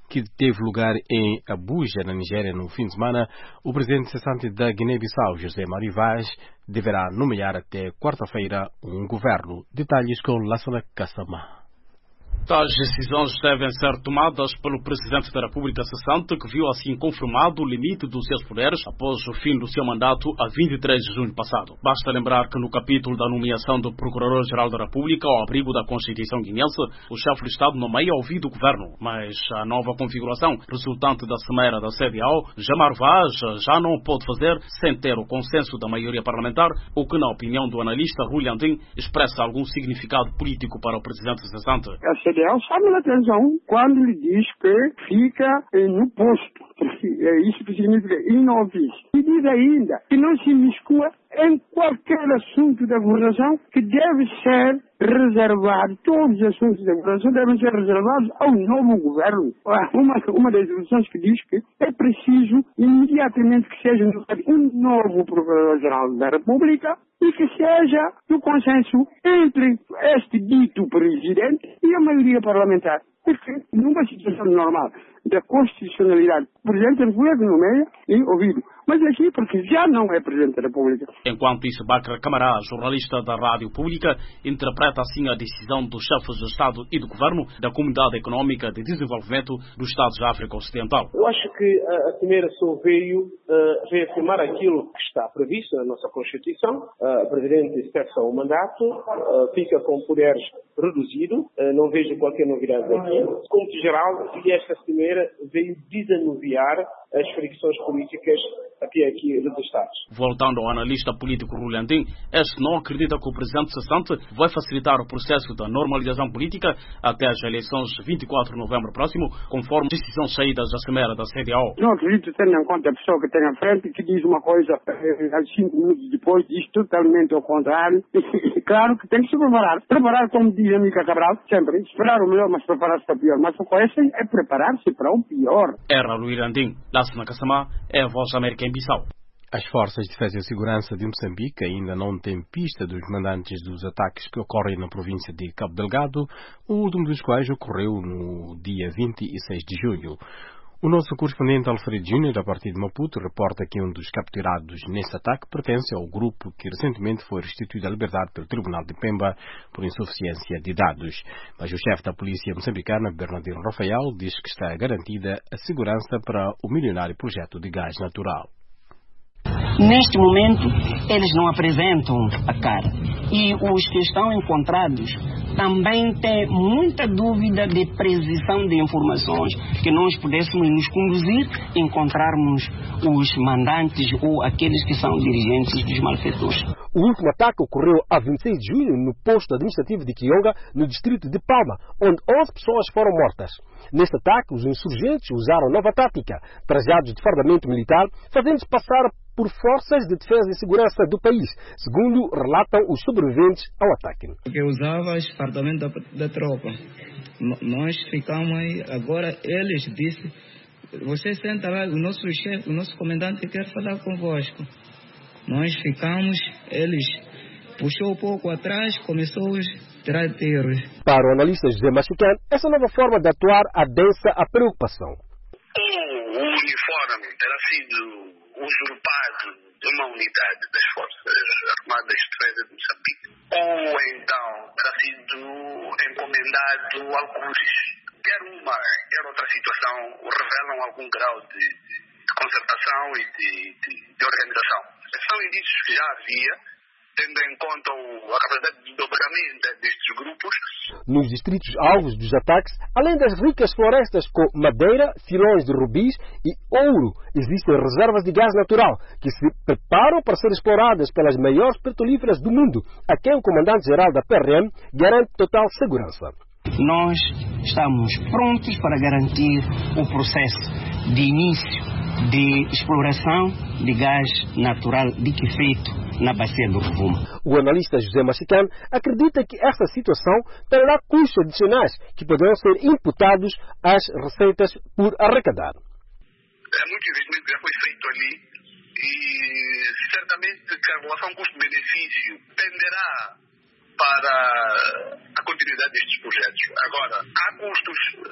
que teve lugar em Abuja, na Nigéria, no fim de semana, o presidente cessante da Guiné-Bissau, José Mário Vaz, deverá nomear até quarta-feira um governo. Detalhes com Lassana Kassama. Tais decisões devem ser tomadas pelo Presidente da República cessante, que viu assim confirmado o limite dos seus poderes após o fim do seu mandato a 23 de junho passado. Basta lembrar que no capítulo da nomeação do Procurador-Geral da República ao abrigo da Constituição guinense, o chefe de Estado nomeia ao ouvido do governo, mas a nova configuração resultante da cimeira da CDAO, Mário Vaz já não pode fazer sem ter o consenso da maioria parlamentar, o que, na opinião do analista Rui Landim, expressa algum significado político para o Presidente cessante. A CDAO chama a atenção quando lhe diz que fica no posto. Isso significa inovis. E diz ainda que não se imiscua em qualquer assunto da governação, que deve ser reservado, todos os assuntos da governação devem ser reservados ao novo governo. Uma das resoluções que diz que é preciso imediatamente que seja um novo Procurador-Geral da República e que seja do consenso entre este dito Presidente e a maioria parlamentar. Porque numa situação normal da constitucionalidade, o Presidente da República nomeia e ouvido. Mas aqui, porque já não é Presidente da República. Enquanto isso, Bakr Camará, jornalista da Rádio Pública, interpreta assim a decisão dos chefes de Estado e do Governo da Comunidade Económica de Desenvolvimento dos Estados da África Ocidental. Eu acho que a cimeira só veio reafirmar aquilo que está previsto na nossa Constituição. O Presidente cessa o mandato, fica com poderes reduzidos, não vejo qualquer novidade aqui. Como geral, e esta cimeira veio desanuviar as fricções políticas até aqui registradas. Voltando ao analista político Rui Landim, este não acredita que o presidente cessante vai facilitar o processo da normalização política até as eleições de 24 de novembro próximo, conforme decisões saídas da cimeira da CDAO. Não acredito, tendo em conta a pessoa que tem à frente, que diz uma coisa 5 minutos depois, diz totalmente ao contrário. Claro que tem que se preparar. Preparar, como diz a Mica Cabral, sempre. Esperar o melhor, mas preparar-se para o pior. Mas o que é preparar-se para o pior. Era Rui Landim. Lassana Kassama é a Voz da América em Bissau. As Forças de Defesa e Segurança de Moçambique ainda não têm pista dos mandantes dos ataques que ocorrem na província de Cabo Delgado, o último dos quais ocorreu no dia 26 de junho. O nosso correspondente Alfredo Júnior, a partir de Maputo, reporta que um dos capturados nesse ataque pertence ao grupo que recentemente foi restituído à liberdade pelo Tribunal de Pemba por insuficiência de dados. Mas o chefe da polícia moçambicana, Bernardino Rafael, diz que está garantida a segurança para o milionário projeto de gás natural. Neste momento, eles não apresentam a cara. E os que estão encontrados também têm muita dúvida de precisão de informações que nós pudéssemos nos conduzir e encontrarmos os mandantes ou aqueles que são dirigentes dos malfeitores. O último ataque ocorreu a 26 de junho no posto administrativo de Kionga, no distrito de Palma, onde 11 pessoas foram mortas. Neste ataque, os insurgentes usaram nova tática, trajados de fardamento militar, fazendo-se passar por forças de defesa e segurança do país, segundo relatam os sobreviventes ao ataque. Que usava o fardamento da tropa. Nós ficamos aí, agora eles disseram, você senta lá, o nosso chefe, o nosso comandante quer falar convosco. Nós ficamos, eles puxou um pouco atrás, começou a tirar tiros. Para o analista José Machican, essa nova forma de atuar adensa a preocupação. O uniforme terá sido usurpado de uma unidade das Forças Armadas de Defesa de Moçambique, ou então terá sido encomendado alguns, quer outra situação, revelam algum grau de concertação e de organização. São indícios que já havia, tendo em conta a capacidade de dobramento destes grupos. Nos distritos alvos dos ataques, além das ricas florestas com madeira, filões de rubis e ouro, existem reservas de gás natural que se preparam para ser exploradas pelas maiores petrolíferas do mundo, a quem o comandante-geral da PRM garante total segurança. Nós estamos prontos para garantir o processo de início de exploração de gás natural liquefeito na bacia do Rovuma. O analista José Machican acredita que esta situação terá custos adicionais que poderão ser imputados às receitas por arrecadar. Muito investimento já foi feito ali e certamente que a relação custo-benefício tenderá para a continuidade destes projetos. Agora, há custos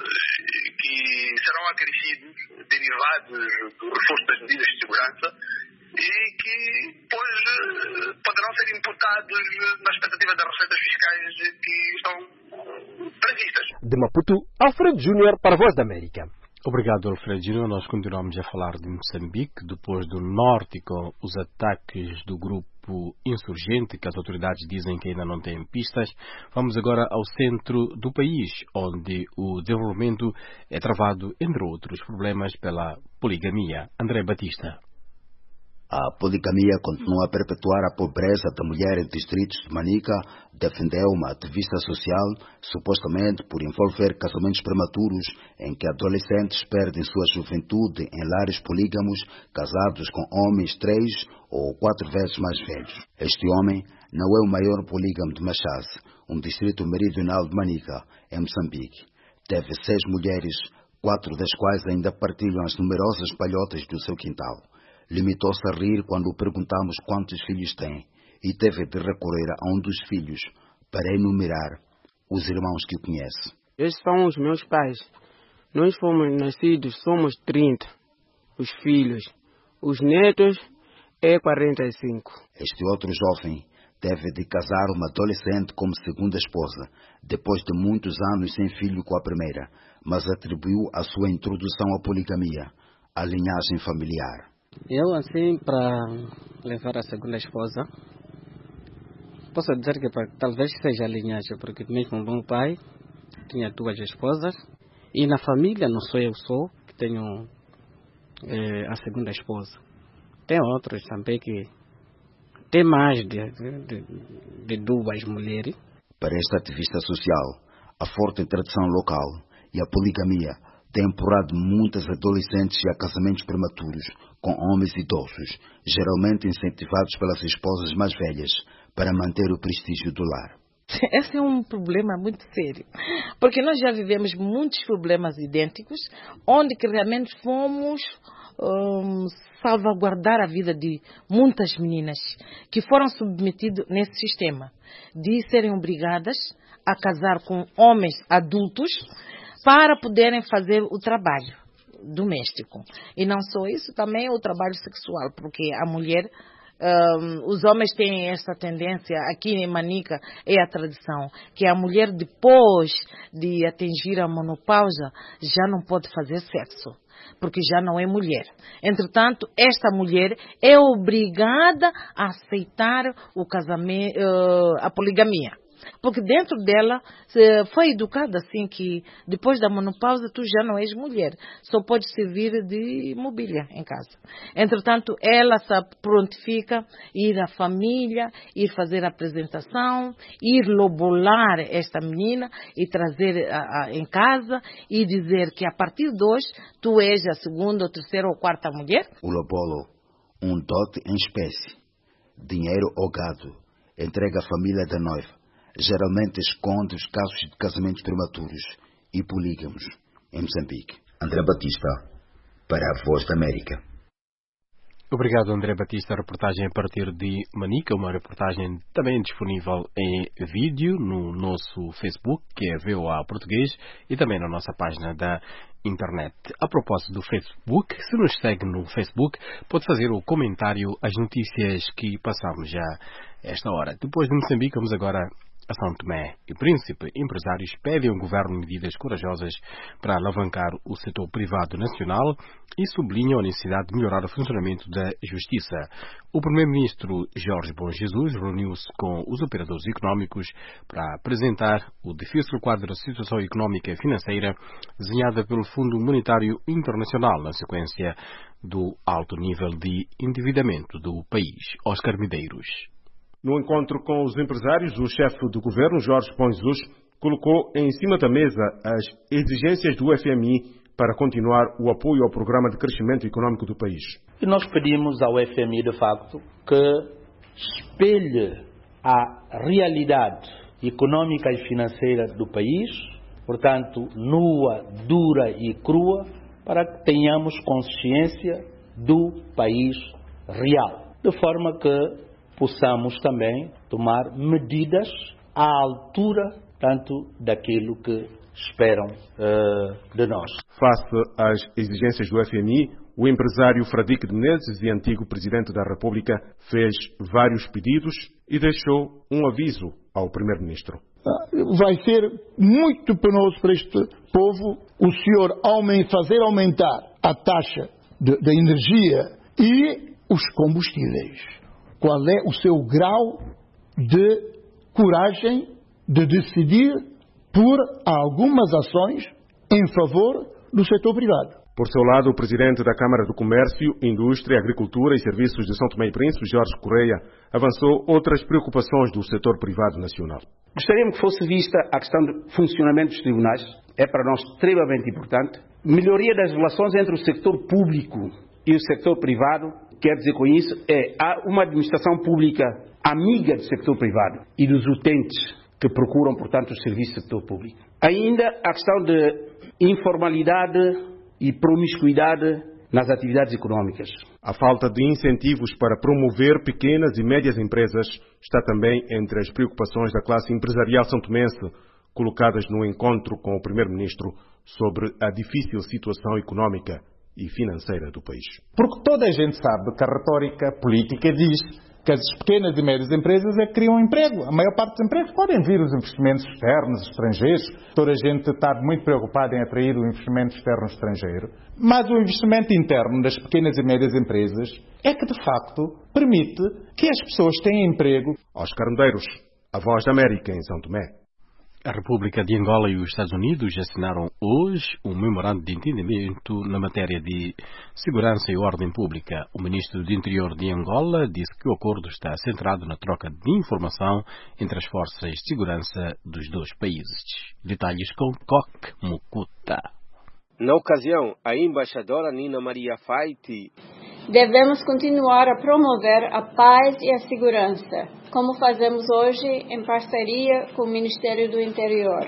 que serão acrescidos, derivados do reforço das medidas de segurança, e que depois poderão ser imputados na expectativa das receitas fiscais que estão previstas. De Maputo, Alfredo Júnior para a Voz da América. Obrigado, Alfredo Júnior. Nós continuamos a falar de Moçambique, depois do norte com os ataques do grupo insurgente, que as autoridades dizem que ainda não têm pistas. Vamos agora ao centro do país, onde o desenvolvimento é travado, entre outros problemas, pela poligamia. André Batista. A poligamia continua a perpetuar a pobreza da mulher em distritos de Manica, defendeu uma ativista social, supostamente por envolver casamentos prematuros em que adolescentes perdem sua juventude em lares polígamos, casados com homens 3 ou 4 vezes mais velhos. Este homem não é o maior polígamo de Machase, um distrito meridional de Manica, em Moçambique. Teve 6 mulheres, 4 das quais ainda partilham as numerosas palhotas do seu quintal. Limitou-se a rir quando perguntamos quantos filhos tem e teve de recorrer a um dos filhos para enumerar os irmãos que conhece. Estes são os meus pais. Nós fomos nascidos, somos 30, os filhos. Os netos é 45. Este outro jovem teve de casar uma adolescente como segunda esposa, depois de muitos anos sem filho com a primeira, mas atribuiu a sua introdução à poligamia, à linhagem familiar. Eu, assim, para levar a segunda esposa, posso dizer que talvez seja a linhagem, porque mesmo meu pai tinha 2 esposas, e na família não sou eu só que tenho a segunda esposa. Tem outros também que tem mais de 2 mulheres. Para esta ativista social, a forte tradição local e a poligamia tem empurrado muitas adolescentes a casamentos prematuros com homens idosos, geralmente incentivados pelas esposas mais velhas, para manter o prestígio do lar. Esse é um problema muito sério, porque nós já vivemos muitos problemas idênticos, onde que realmente fomos salvaguardar a vida de muitas meninas que foram submetidas nesse sistema, de serem obrigadas a casar com homens adultos, para poderem fazer o trabalho doméstico. E não só isso, também o trabalho sexual, porque a mulher, os homens têm essa tendência, aqui em Manica é a tradição, que a mulher depois de atingir a menopausa já não pode fazer sexo, porque já não é mulher. Entretanto, esta mulher é obrigada a aceitar o casamento, a poligamia. Porque dentro dela foi educada assim que depois da menopausa tu já não és mulher, só pode servir de mobília em casa. Entretanto, ela se prontifica ir à família, ir fazer a apresentação, ir lobolar esta menina e trazer em casa e dizer que a partir de hoje tu és a segunda, ou terceira ou quarta mulher. O lobolo, um dote em espécie, dinheiro ou gado, entrega à família da noiva. Geralmente esconde os casos de casamentos prematuros e polígamos em Moçambique. André Batista, para a Voz da América. Obrigado, André Batista. A reportagem a partir de Manica, uma reportagem também disponível em vídeo no nosso Facebook, que é VOA Português, e também na nossa página da internet. A propósito do Facebook, se nos segue no Facebook, pode fazer o comentário às notícias que passamos já esta hora. Depois de Moçambique, vamos agora a São Tomé e Príncipe. Empresários pedem ao governo medidas corajosas para alavancar o setor privado nacional e sublinham a necessidade de melhorar o funcionamento da justiça. O primeiro-ministro Jorge Bom Jesus reuniu-se com os operadores económicos para apresentar o difícil quadro da situação económica e financeira desenhada pelo Fundo Monetário Internacional na sequência do alto nível de endividamento do país. Oscar Medeiros. No encontro com os empresários, o chefe do governo, Jorge Bom Jesus, colocou em cima da mesa as exigências do FMI para continuar o apoio ao programa de crescimento económico do país. E nós pedimos ao FMI, de facto, que espelhe a realidade económica e financeira do país, portanto, nua, dura e crua, para que tenhamos consciência do país real, de forma que possamos também tomar medidas à altura tanto daquilo que esperam de nós. Face às exigências do FMI, o empresário Fradique de Menezes e antigo Presidente da República fez vários pedidos e deixou um aviso ao Primeiro-Ministro. Vai ser muito penoso para este povo o senhor fazer aumentar a taxa da energia e os combustíveis. Qual é o seu grau de coragem de decidir por algumas ações em favor do setor privado? Por seu lado, o Presidente da Câmara do Comércio, Indústria, Agricultura e Serviços de São Tomé e Príncipe, Jorge Correia, avançou outras preocupações do setor privado nacional. Gostaríamos que fosse vista a questão do funcionamento dos tribunais. É para nós extremamente importante. Melhoria das relações entre o setor público e o setor privado. Quer dizer com isso, há uma administração pública amiga do setor privado e dos utentes que procuram, portanto, os serviços do setor público. Ainda a questão de informalidade e promiscuidade nas atividades económicas. A falta de incentivos para promover pequenas e médias empresas está também entre as preocupações da classe empresarial santomense, colocadas no encontro com o Primeiro-Ministro sobre a difícil situação económica e financeira do país. Porque toda a gente sabe que a retórica política diz que as pequenas e médias empresas é que criam emprego. A maior parte dos empregos podem vir os investimentos externos, estrangeiros. Toda a gente está muito preocupada em atrair o investimento externo estrangeiro. Mas o investimento interno das pequenas e médias empresas é que, de facto, permite que as pessoas tenham emprego. Oscar Medeiros, a Voz da América em São Tomé. A República de Angola e os Estados Unidos assinaram hoje um memorando de entendimento na matéria de segurança e ordem pública. O ministro do Interior de Angola disse que o acordo está centrado na troca de informação entre as forças de segurança dos dois países. Detalhes com Koke Mukuta. Na ocasião, a embaixadora Nina Maria Faiti: devemos continuar a promover a paz e a segurança, como fazemos hoje em parceria com o Ministério do Interior.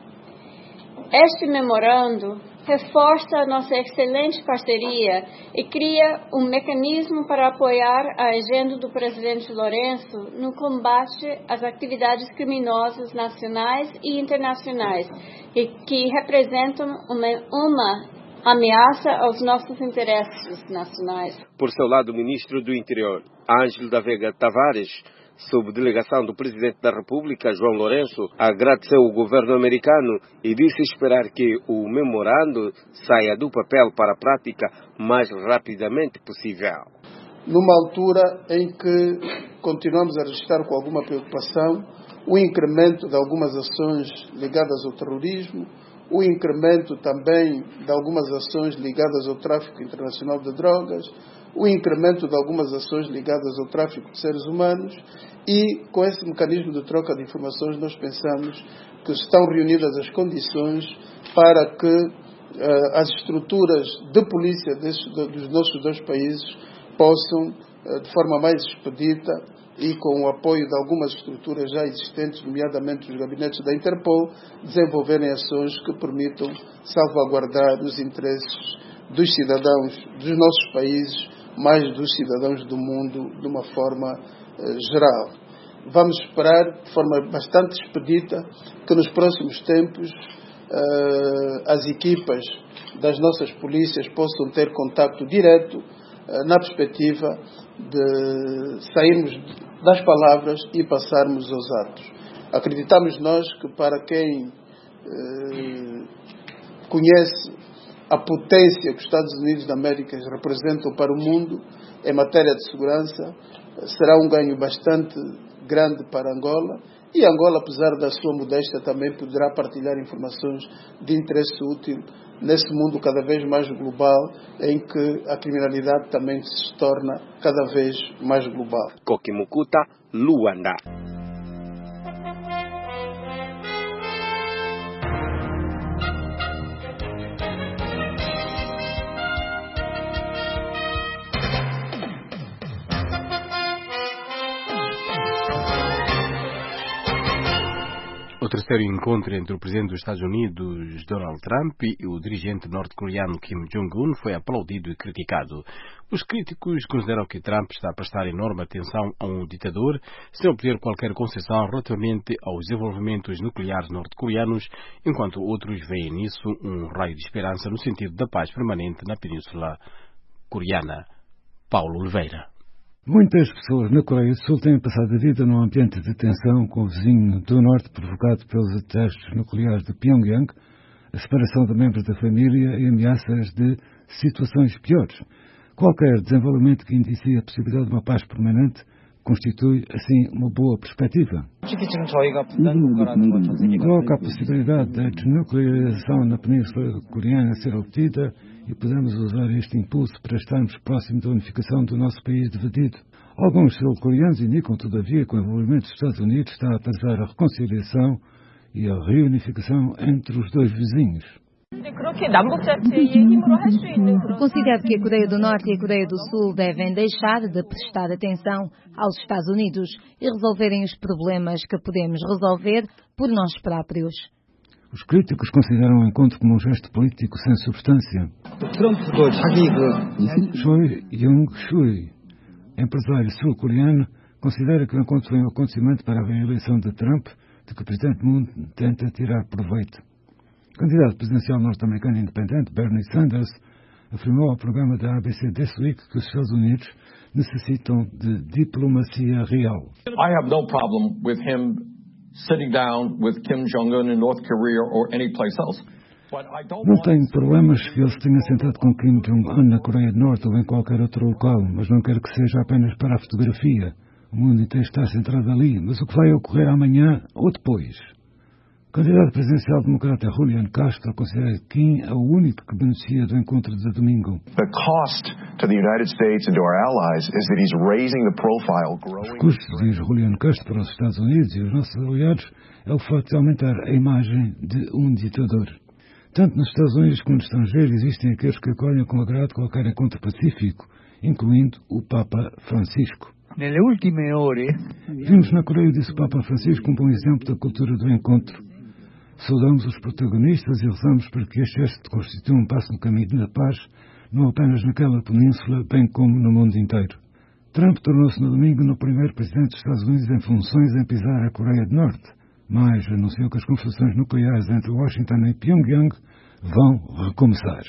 Este memorando reforça a nossa excelente parceria e cria um mecanismo para apoiar a agenda do presidente Lourenço no combate às atividades criminosas nacionais e internacionais e que representam uma ameaça aos nossos interesses nacionais. Por seu lado, o ministro do Interior, Ângelo da Vega Tavares, sob delegação do Presidente da República, João Lourenço, agradeceu ao governo americano e disse esperar que o memorando saia do papel para a prática mais rapidamente possível. Numa altura em que continuamos a registrar com alguma preocupação o incremento de algumas ações ligadas ao terrorismo, o incremento também de algumas ações ligadas ao tráfico internacional de drogas, o incremento de algumas ações ligadas ao tráfico de seres humanos, e com esse mecanismo de troca de informações nós pensamos que estão reunidas as condições para que as estruturas de polícia dos nossos dois países possam, de forma mais expedita e com o apoio de algumas estruturas já existentes, nomeadamente os gabinetes da Interpol, desenvolverem ações que permitam salvaguardar os interesses dos cidadãos dos nossos países, mais dos cidadãos do mundo, de uma forma geral. Vamos esperar, de forma bastante expedita, que nos próximos tempos as equipas das nossas polícias possam ter contacto direto na perspectiva de sairmos das palavras e passarmos aos atos. Acreditamos nós que para quem conhece a potência que os Estados Unidos da América representam para o mundo em matéria de segurança, será um ganho bastante grande para Angola, e Angola, apesar da sua modéstia, também poderá partilhar informações de interesse útil nesse mundo cada vez mais global, em que a criminalidade também se torna cada vez mais global. Koke Mukuta, Luanda. O terceiro encontro entre o presidente dos Estados Unidos, Donald Trump, e o dirigente norte-coreano Kim Jong-un foi aplaudido e criticado. Os críticos consideram que Trump está a prestar enorme atenção a um ditador, sem obter qualquer concessão relativamente aos desenvolvimentos nucleares norte-coreanos, enquanto outros veem nisso um raio de esperança no sentido da paz permanente na Península Coreana. Paulo Oliveira. Muitas pessoas na Coreia do Sul têm passado a vida num ambiente de tensão com o vizinho do Norte provocado pelos testes nucleares de Pyongyang, a separação de membros da família e ameaças de situações piores. Qualquer desenvolvimento que indicie a possibilidade de uma paz permanente constitui, assim, uma boa perspectiva. Coloca a possibilidade da desnuclearização na Península Coreana ser obtida e podemos usar este impulso para estarmos próximos da unificação do nosso país dividido. Alguns sul-coreanos indicam, todavia, que o envolvimento dos Estados Unidos está a atrasar a reconciliação e a reunificação entre os dois vizinhos. Considero que a Coreia do Norte e a Coreia do Sul devem deixar de prestar atenção aos Estados Unidos e resolverem os problemas que podemos resolver por nós próprios. Os críticos consideram o encontro como um gesto político sem substância. Choi Young-shui, empresário sul-coreano, considera que o encontro foi um acontecimento para a reeleição de Trump, de que o presidente Moon tenta tirar proveito. O candidato presidencial norte-americano independente, Bernie Sanders, afirmou ao programa da ABC This Week que os Estados Unidos necessitam de diplomacia real. I have no problem with him sitting down with Kim Jong-un in North Korea or any place else. Não tenho problemas que ele se tenha sentado com Kim Jong-un na Coreia do Norte ou em qualquer outro local, mas não quero que seja apenas para a fotografia. O mundo inteiro está centrado ali, mas o que vai ocorrer amanhã ou depois? O candidato presidencial democrata Julian Castro considera que Kim é o único que beneficia do encontro de domingo. Os custos, diz Julian Castro, para os Estados Unidos e os nossos aliados é o facto de aumentar a imagem de um ditador. Tanto nos Estados Unidos como no estrangeiro existem aqueles que acolhem com agrado qualquer encontro pacífico, incluindo o Papa Francisco. Vimos na Coreia, disse o Papa Francisco, um bom exemplo da cultura do encontro. Saudamos os protagonistas e rezamos para que este gesto constitua um passo no caminho da paz, não apenas naquela península, bem como no mundo inteiro. Trump tornou-se no domingo no primeiro presidente dos Estados Unidos em funções em pisar a Coreia do Norte, mas anunciou que as conversações nucleares entre Washington e Pyongyang vão recomeçar.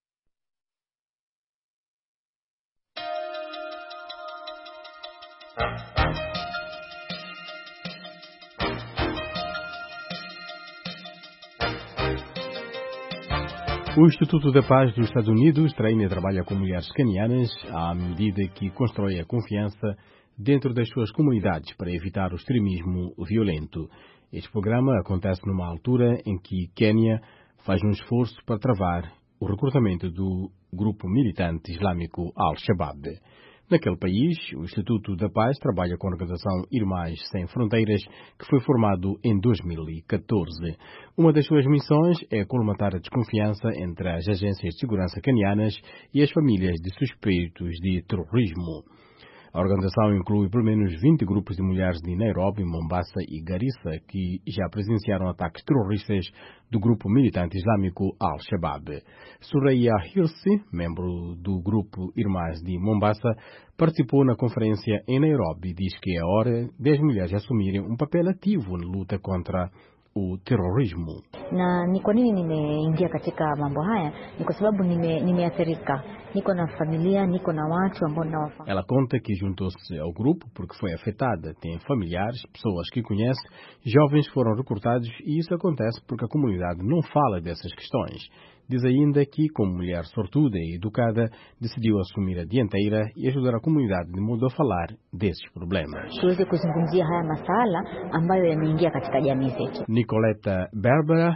O Instituto da Paz dos Estados Unidos treina e trabalha com mulheres canianas à medida que constrói a confiança dentro das suas comunidades para evitar o extremismo violento. Este programa acontece numa altura em que Quênia faz um esforço para travar o recrutamento do grupo militante islâmico Al-Shabaab. Naquele país, o Instituto da Paz trabalha com a organização Irmãs Sem Fronteiras, que foi formado em 2014. Uma das suas missões é colmatar a desconfiança entre as agências de segurança canianas e as famílias de suspeitos de terrorismo. A organização inclui pelo menos 20 grupos de mulheres de Nairobi, Mombasa e Garissa que já presenciaram ataques terroristas do grupo militante islâmico Al-Shabaab. Suraya Hirsi, membro do grupo Irmãs de Mombasa, participou na conferência em Nairobi e diz que é hora de as mulheres assumirem um papel ativo na luta contra o terrorismo. Na ni kwa nini nimeingia katika mambo haya? Ni kwa sababu nimeathirika. Niko na familia, niko na watu ambao nawafahamu. Ela conta que juntou-se ao grupo porque foi afetada. Tem familiares, pessoas que conhece, jovens foram recrutados e isso acontece porque a comunidade não fala dessas questões. Diz ainda que, como mulher sortuda e educada, decidiu assumir a dianteira e ajudar a comunidade de modo a falar desses problemas. Tuweze kuzungumzia haya masala ambayo yameingia katika jamii zetu. Nicoleta Berbera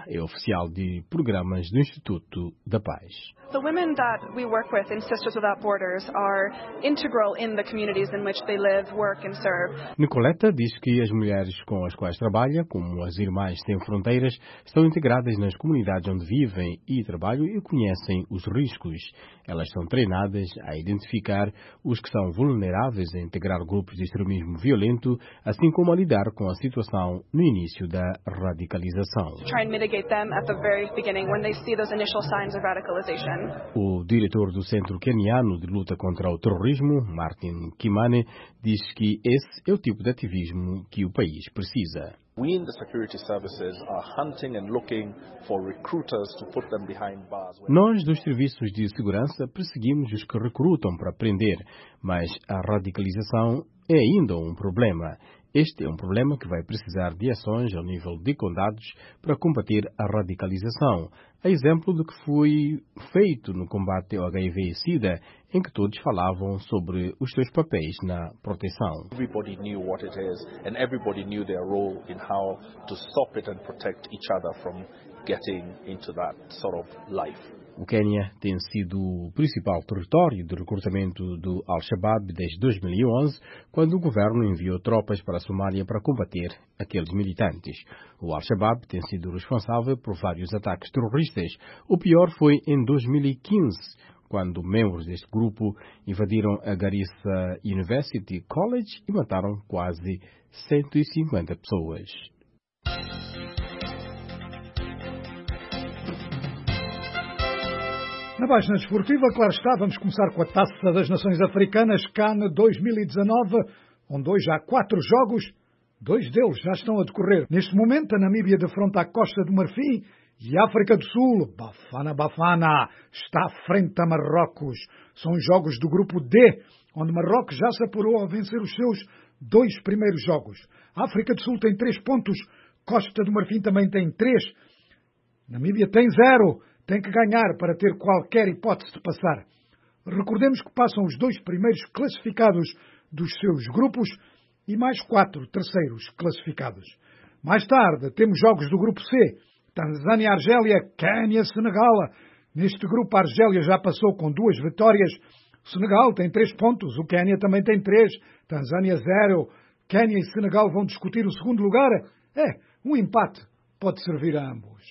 Ela é oficial de programas do Instituto da Paz. The women that we work with in Sisters Without Borders are integral in the communities in which they live, work and serve. Nicoleta diz que as mulheres com as quais trabalha, como as Irmãs Sem Fronteiras, estão integradas nas comunidades onde vivem e trabalham e conhecem os riscos. Elas são treinadas a identificar os que são vulneráveis, a integrar grupos de extremismo violento, assim como a lidar com a situação no início da radicalização. To try and mitigate them at the very beginning when they see those initial signs of radicalization. O diretor do Centro Queniano de Luta contra o Terrorismo, Martin Kimane, diz que esse é o tipo de ativismo que o país precisa. We in the security services are hunting and looking for recruiters to put them behind bars. Nós, dos serviços de segurança, perseguimos os que recrutam para prender, mas a radicalização é ainda um problema. Este é um problema que vai precisar de ações ao nível de condados para combater a radicalização. A exemplo do que foi feito no combate ao HIV e SIDA, em que todos falavam sobre os seus papéis na proteção. Everybody knew what it is and everybody knew their role in how to stop it and protect each other from getting into that sort of life. O Quênia tem sido o principal território de recrutamento do Al-Shabaab desde 2011, quando o governo enviou tropas para a Somália para combater aqueles militantes. O Al-Shabaab tem sido responsável por vários ataques terroristas. O pior foi em 2015, quando membros deste grupo invadiram a Garissa University College e mataram quase 150 pessoas. Na página desportiva, claro está, vamos começar com a Taça das Nações Africanas, CAN 2019, onde hoje há 4 jogos, 2 deles já estão a decorrer. Neste momento, a Namíbia defronta a Costa do Marfim e a África do Sul, Bafana, está à frente a Marrocos. São jogos do grupo D, onde Marrocos já se apurou ao vencer os seus 2 primeiros jogos. A África do Sul tem 3 pontos, Costa do Marfim também tem 3, Namíbia tem 0. Tem que ganhar para ter qualquer hipótese de passar. Recordemos que passam os 2 primeiros classificados dos seus grupos e mais 4 terceiros classificados. Mais tarde, temos jogos do grupo C. Tanzânia, Argélia, Quênia, Senegal. Neste grupo, a Argélia já passou com 2 vitórias. O Senegal tem 3 pontos, o Quênia também tem 3. Tanzânia 0. Quênia e Senegal vão discutir o segundo lugar. Um empate pode servir a ambos.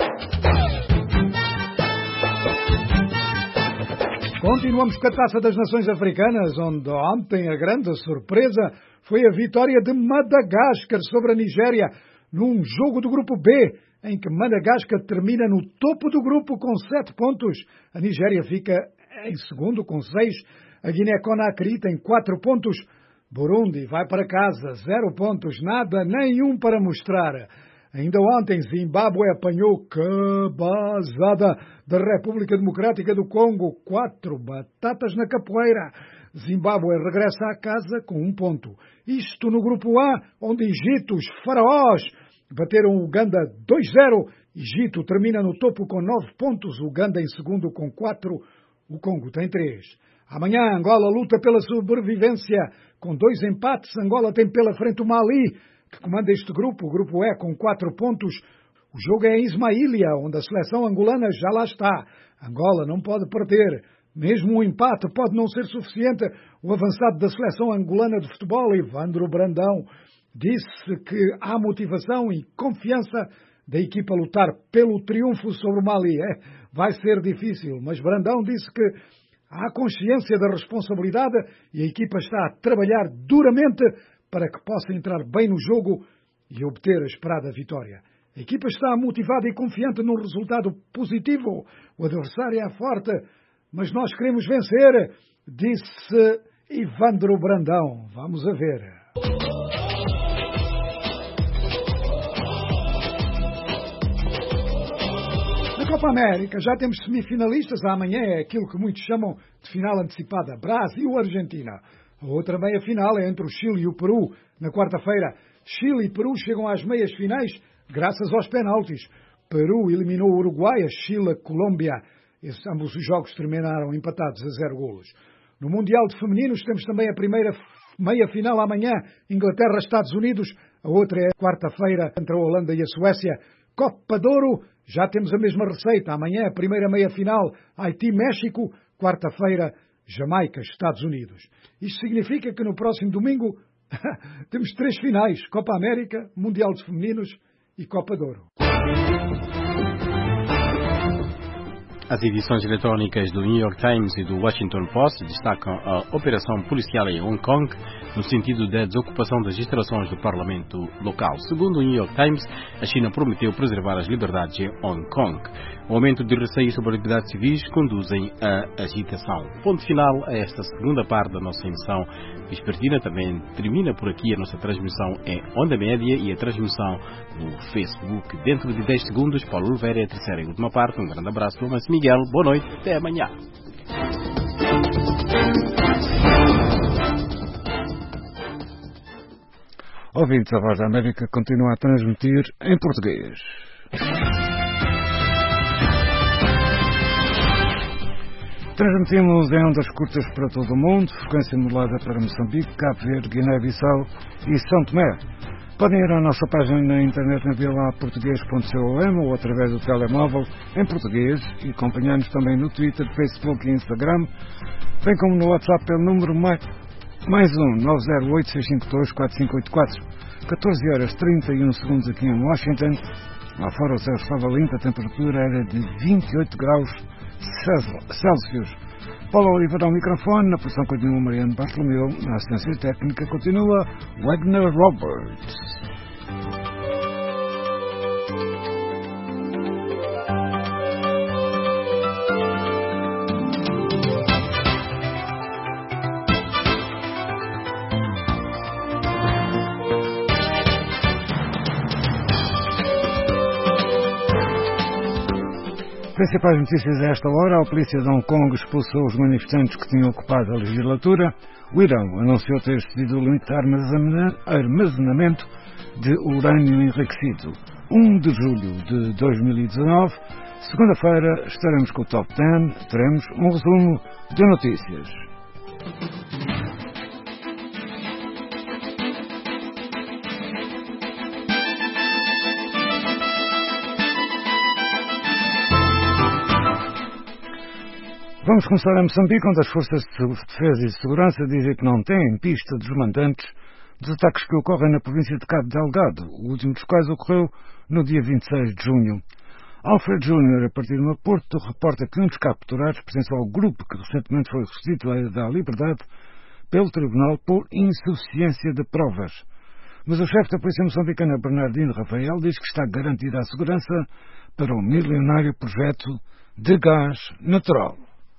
Continuamos com a Taça das Nações Africanas, onde ontem a grande surpresa foi a vitória de Madagascar sobre a Nigéria, num jogo do grupo B, em que Madagascar termina no topo do grupo com 7 pontos. A Nigéria fica em segundo com 6. A Guiné-Conakry tem 4 pontos. Burundi vai para casa, 0 pontos, nada, nenhum para mostrar. Ainda ontem, Zimbábue apanhou cabazada da República Democrática do Congo. 4 batatas na capoeira. Zimbábue regressa à casa com 1 ponto. Isto no grupo A, onde Egito, os faraós, bateram Uganda 2-0. Egito termina no topo com 9 pontos. Uganda em segundo com 4. O Congo tem 3. Amanhã, Angola luta pela sobrevivência. Com 2 empates, Angola tem pela frente o Mali, que comanda este grupo, o grupo E, com 4 pontos. O jogo é em Ismaília, onde a seleção angolana já lá está. Angola não pode perder. Mesmo um empate pode não ser suficiente. O avançado da seleção angolana de futebol, Evandro Brandão, disse que há motivação e confiança da equipa a lutar pelo triunfo sobre o Mali. Vai ser difícil, mas Brandão disse que há consciência da responsabilidade e a equipa está a trabalhar duramente para que possa entrar bem no jogo e obter a esperada vitória. A equipa está motivada e confiante num resultado positivo. O adversário é forte, mas nós queremos vencer, disse Evandro Brandão. Vamos a ver. Na Copa América já temos semifinalistas. Amanhã é aquilo que muitos chamam de final antecipada. Brasil-Argentina. A outra meia-final é entre o Chile e o Peru. Na quarta-feira, Chile e Peru chegam às meias-finais graças aos penaltis. Peru eliminou o Uruguai, a Chile, a Colômbia. Ambos os jogos terminaram empatados a 0 golos. No Mundial de Femininos temos também a primeira meia-final amanhã, Inglaterra-Estados Unidos. A outra é quarta-feira entre a Holanda e a Suécia. Copa de Ouro, já temos a mesma receita. Amanhã, a primeira meia-final, Haiti-México. Quarta-feira, Jamaica-Estados Unidos. Isto significa que no próximo domingo temos 3 finais. Copa América, Mundial de Femininos e Copa de Ouro. As edições eletrónicas do New York Times e do Washington Post destacam a operação policial em Hong Kong no sentido da desocupação das instalações do parlamento local. Segundo o New York Times, a China prometeu preservar as liberdades em Hong Kong. O aumento de receios sobre liberdades civis conduzem à agitação. Ponto final a esta segunda parte da nossa emissão vespertina. Também termina por aqui a nossa transmissão em onda média e a transmissão no Facebook. Dentro de 10 segundos, Paulo Oliveira é a terceira e última parte. Um grande abraço do Manso Miguel. Boa noite. Até amanhã. Ouvintes, a Voz da América continua a transmitir em português. Transmitimos em ondas curtas para todo o mundo, frequência modulada para Moçambique, Cabo Verde, Guiné-Bissau e São Tomé. Podem ir à nossa página na internet na vilaportuguês.com ou através do telemóvel em português e acompanhar-nos também no Twitter, Facebook e Instagram, bem como no WhatsApp pelo número mais 908-652-4584. 14h31 aqui em Washington. Lá fora o céu estava limpo, a temperatura era de 28 graus Celsius. Paulo Oliveira ao microfone, na produção continua Mariano Bartolomeu, na assistência técnica continua Wagner Roberts. Principais notícias a esta hora: a polícia de Hong Kong expulsou os manifestantes que tinham ocupado a legislatura. O Irão anunciou ter excedido o limite de armazenamento de urânio enriquecido. 1 de julho de 2019, segunda-feira, estaremos com o Top 10, teremos um resumo de notícias. Vamos começar a Moçambique, onde as forças de defesa e segurança dizem que não têm pista dos mandantes dos ataques que ocorrem na província de Cabo Delgado. O último dos quais ocorreu no dia 26 de junho. Alfred Júnior, a partir do Porto, reporta que um dos capturados pertence ao grupo que recentemente foi restituído à liberdade pelo Tribunal por insuficiência de provas. Mas o chefe da Polícia Moçambicana, Bernardino Rafael, diz que está garantida a segurança para o milionário projeto de gás natural.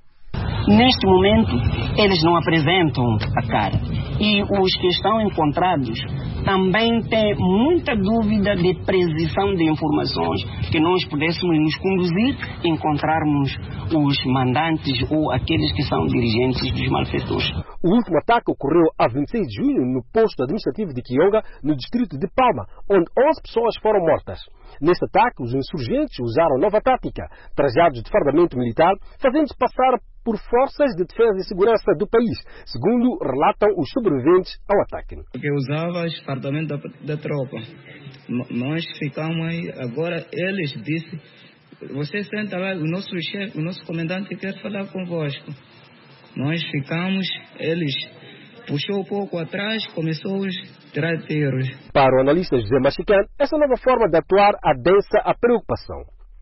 Neste momento, eles não apresentam a cara. E os que estão encontrados também têm muita dúvida de precisão de informações que nós pudéssemos nos conduzir e encontrarmos os mandantes ou aqueles que são dirigentes dos malfeitores. O último ataque ocorreu a 26 de junho no posto administrativo de Kionga, no distrito de Palma, onde 11 pessoas foram mortas. Neste ataque, os insurgentes usaram nova tática, trajados de fardamento militar, fazendo-se passar por forças de defesa e segurança do país, segundo relatam os sobreviventes ao ataque. Que usava fardamento da tropa. Nós ficamos aí, agora eles disseram, você senta lá, o nosso chefe, o nosso comandante quer falar convosco. Nós ficamos, eles puxou um pouco atrás, começou a tirar tiros. Para o analista José Machicano, essa nova forma de atuar adensa a preocupação.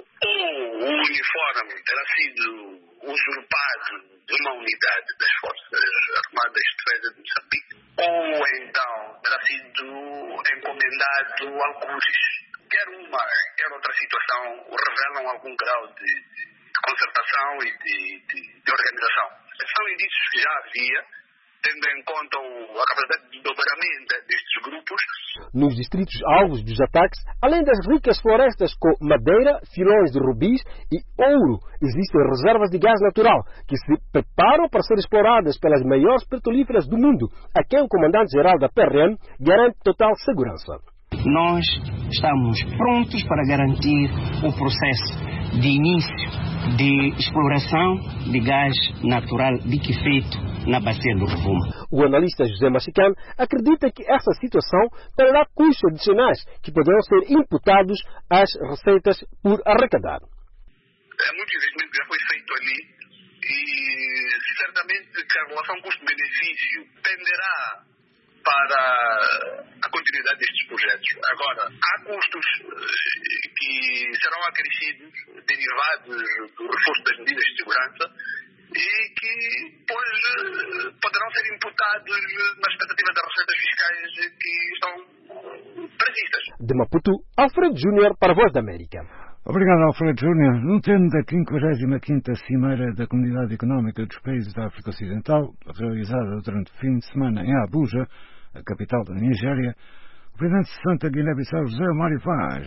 O uniforme terá sido usurpado de uma unidade das Forças Armadas de Defesa de Moçambique, ou então terá sido encomendado a alguns, quer uma, quer outra situação, revelam algum grau de concertação e de organização. São indícios que já havia, tendo em conta a capacidade de dobramento destes grupos. Nos distritos alvos dos ataques, além das ricas florestas com madeira, filões de rubis e ouro, existem reservas de gás natural que se preparam para ser exploradas pelas maiores petrolíferas do mundo, a quem o comandante-geral da PRM garante total segurança. Nós estamos prontos para garantir o processo de início de exploração de gás natural liquefeito na bacia do Rovuma. O analista José Machicano acredita que essa situação trará custos adicionais que poderão ser imputados às receitas por arrecadar. Muito investimento já foi feito ali e certamente que a relação custo-benefício tenderá para a continuidade destes projetos. Agora, há custos que serão acrescidos, derivados do reforço das medidas de segurança e que, pois, poderão ser imputados na expectativa das receitas fiscais que estão previstas. De Maputo, Alfredo Júnior para a Voz da América. Obrigado, Alfredo Júnior. No termo da 55ª Cimeira da Comunidade Económica dos Países da África Ocidental, realizada durante o fim de semana em Abuja, a capital da Nigéria, o presidente de Santa Guiné-Bissau, José Mário Vaz,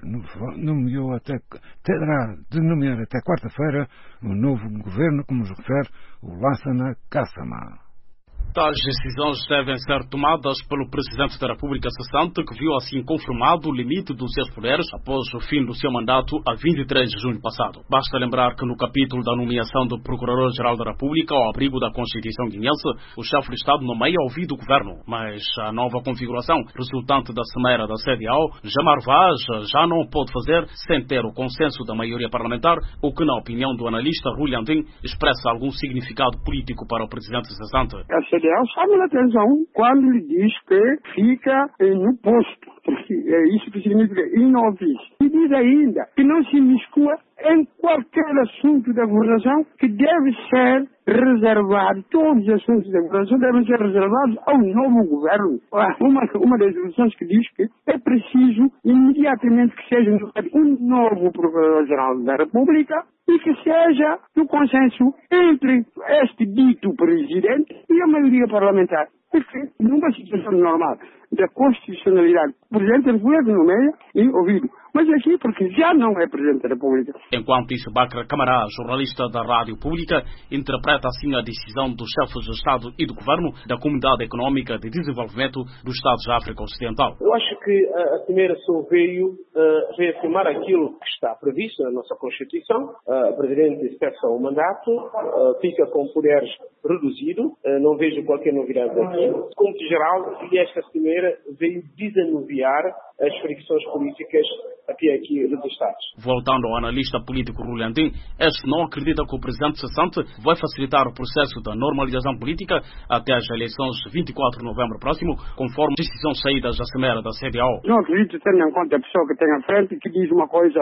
terá de nomear até quarta-feira um novo governo, como nos refere o Lassana Kassama. Tais decisões devem ser tomadas pelo Presidente da República cessante, que viu assim confirmado o limite dos seus poderes após o fim do seu mandato a 23 de junho passado. Basta lembrar que no capítulo da nomeação do Procurador-Geral da República ao abrigo da Constituição guinense, o chefe de Estado nomeia ao ouvido do governo, mas a nova configuração resultante da cimeira da CEDEAO, Jamar Vaz já não pode fazer sem ter o consenso da maioria parlamentar, o que, na opinião do analista Rui Andim, expressa algum significado político para o Presidente cessante. A CEDEAO chama a atenção quando lhe diz que fica no posto, porque é isso que significa inovis. E diz ainda que não se miscua em qualquer assunto da governação, que deve ser reservado, todos os assuntos da governação devem ser reservados ao novo governo. Uma das resoluções que diz que é preciso imediatamente que seja um novo Procurador-Geral da República e que seja no consenso entre este dito Presidente e a maioria parlamentar. Porque numa situação normal da constitucionalidade, o Presidente da República nomeia e ouvido. Mas aqui, porque já não é Presidente da República. Enquanto isso, Bakra Camará, jornalista da Rádio Pública, interpreta assim a decisão dos chefes de Estado e do Governo da Comunidade Económica de Desenvolvimento dos Estados da África Ocidental. Eu acho que a Cimeira só veio reafirmar aquilo que está previsto na nossa Constituição. O Presidente cessa o mandato, fica com poderes reduzidos, não vejo qualquer novidade aqui. Como de geral, esta Cimeira veio desanuviar as fricções políticas até aqui registradas. Voltando ao analista político Rulandim, este não acredita que o presidente cessante vai facilitar o processo da normalização política até as eleições de 24 de novembro próximo, conforme decisões saídas da Cimeira da CEDEAO. Não acredito, tendo em conta a pessoa que tem à frente, que diz uma coisa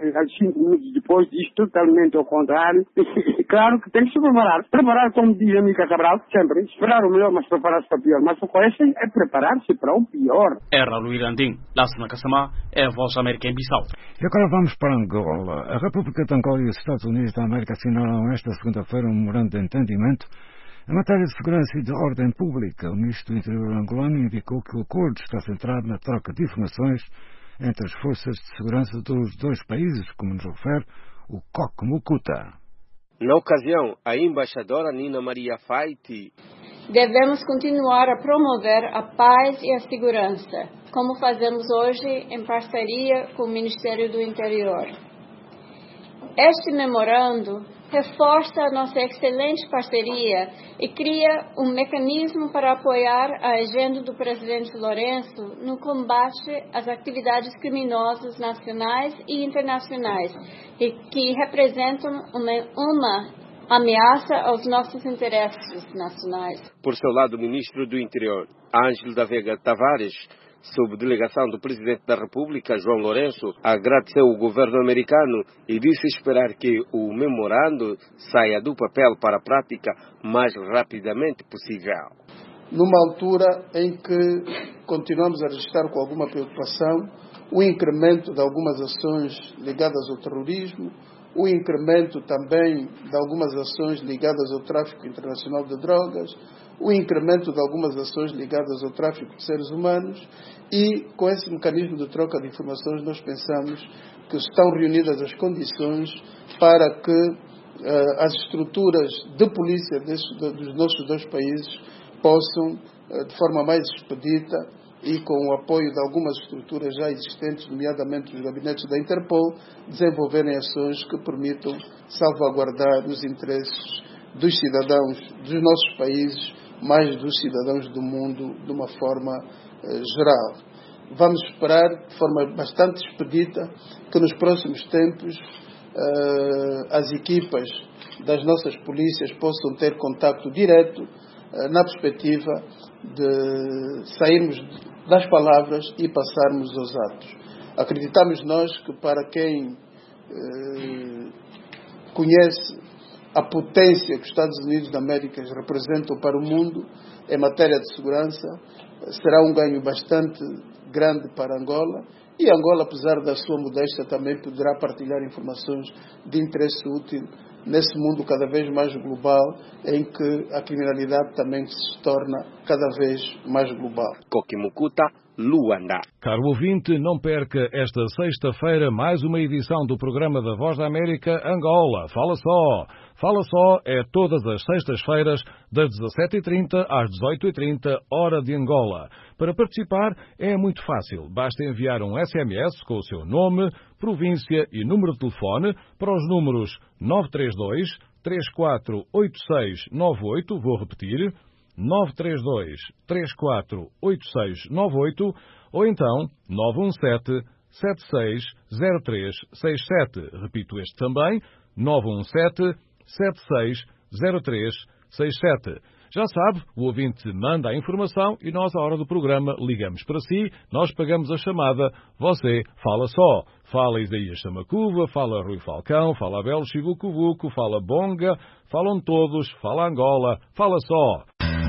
5 minutos depois, diz totalmente ao contrário. Claro que tem que se preparar. Preparar, como diz a Mica Cabral, sempre. Esperar o melhor, mas preparar-se para o pior. Mas o que é preparar-se para o pior. Era Luís Andim. Lassana Kassama é a Voz da América em Bissau. E agora vamos para Angola. A República de Angola e os Estados Unidos da América assinaram esta segunda-feira um memorando de entendimento em matéria de segurança e de ordem pública. O Ministro do Interior angolano indicou que o acordo está centrado na troca de informações entre as forças de segurança dos dois países, como nos refere o COC Mucuta. Na ocasião, a embaixadora Nina Maria Faiti: devemos continuar a promover a paz e a segurança, como fazemos hoje em parceria com o Ministério do Interior. Este memorando reforça a nossa excelente parceria e cria um mecanismo para apoiar a agenda do presidente Lourenço no combate às atividades criminosas nacionais e internacionais e que representam uma ameaça aos nossos interesses nacionais. Por seu lado, o ministro do Interior, Ângelo da Vega Tavares, sob delegação do Presidente da República, João Lourenço, agradeceu o governo americano e disse esperar que o memorando saia do papel para a prática mais rapidamente possível. Numa altura em que continuamos a registrar com alguma preocupação o incremento de algumas ações ligadas ao terrorismo, o incremento também de algumas ações ligadas ao tráfico internacional de drogas, o incremento de algumas ações ligadas ao tráfico de seres humanos, e com esse mecanismo de troca de informações nós pensamos que estão reunidas as condições para que as estruturas de polícia dos nossos dois países possam, de forma mais expedita, e com o apoio de algumas estruturas já existentes, nomeadamente os gabinetes da Interpol, desenvolverem ações que permitam salvaguardar os interesses dos cidadãos dos nossos países, mais dos cidadãos do mundo, de uma forma geral. Vamos esperar, de forma bastante expedita, que nos próximos tempos as equipas das nossas polícias possam ter contacto direto na perspectiva de sairmos das palavras e passarmos aos atos. Acreditamos nós que para quem conhece a potência que os Estados Unidos da América representam para o mundo em matéria de segurança, será um ganho bastante grande para Angola, e Angola, apesar da sua modéstia, também poderá partilhar informações de interesse útil nesse mundo cada vez mais global, em que a criminalidade também se torna cada vez mais global. Kokimukuta, Luanda. Caro ouvinte, não perca esta sexta-feira mais uma edição do programa da Voz da América Angola. Fala só! Fala só é todas as sextas-feiras, das 17h30 às 18h30, hora de Angola. Para participar é muito fácil. Basta enviar um SMS com o seu nome, província e número de telefone para os números 932 348698, vou repetir, 932 348698, ou então 917 760367. Repito este também, 917 760367. Já sabe, o ouvinte manda a informação e nós, à hora do programa, ligamos para si, nós pagamos a chamada, você fala só. Fala Isaías Samacuva, fala Rui Falcão, fala Abel Chivucuvuco, fala Bonga, falam todos, fala Angola, fala só.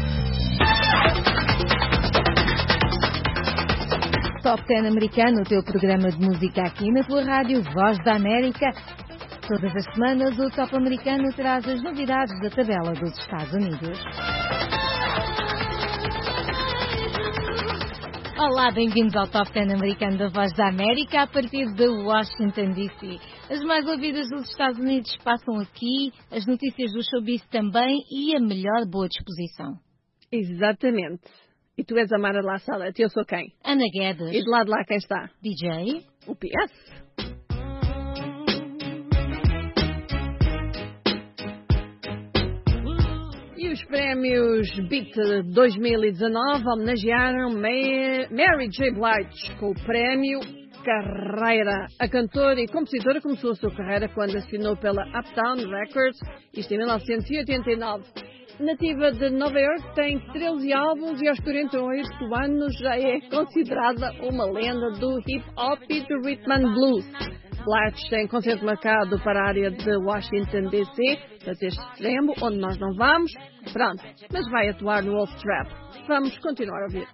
Top 10 americano, o teu programa de música aqui na tua rádio Voz da América. Todas as semanas o Top americano traz as novidades da tabela dos Estados Unidos. Olá, bem-vindos ao Top 10 americano da Voz da América a partir de Washington, D.C. As mais ouvidas dos Estados Unidos passam aqui, as notícias do showbiz também e a melhor boa disposição. Exatamente. E tu és a Mara La Salete, eu sou quem? Ana Guedes. E de lá quem está? DJ. O PS. E os prémios Beat 2019 homenagearam Mary J. Blige com o prémio Carreira. A cantora e compositora começou a sua carreira quando assinou pela Uptown Records, isto em 1989. Nativa de Nova York, tem 13 álbuns e aos 48 anos já é considerada uma lenda do hip-hop e do rhythm and blues. Blige tem concerto marcado para a área de Washington, D.C., portanto este setembro, onde nós não vamos, pronto, mas vai atuar no Wolf Trap. Vamos continuar a ouvir.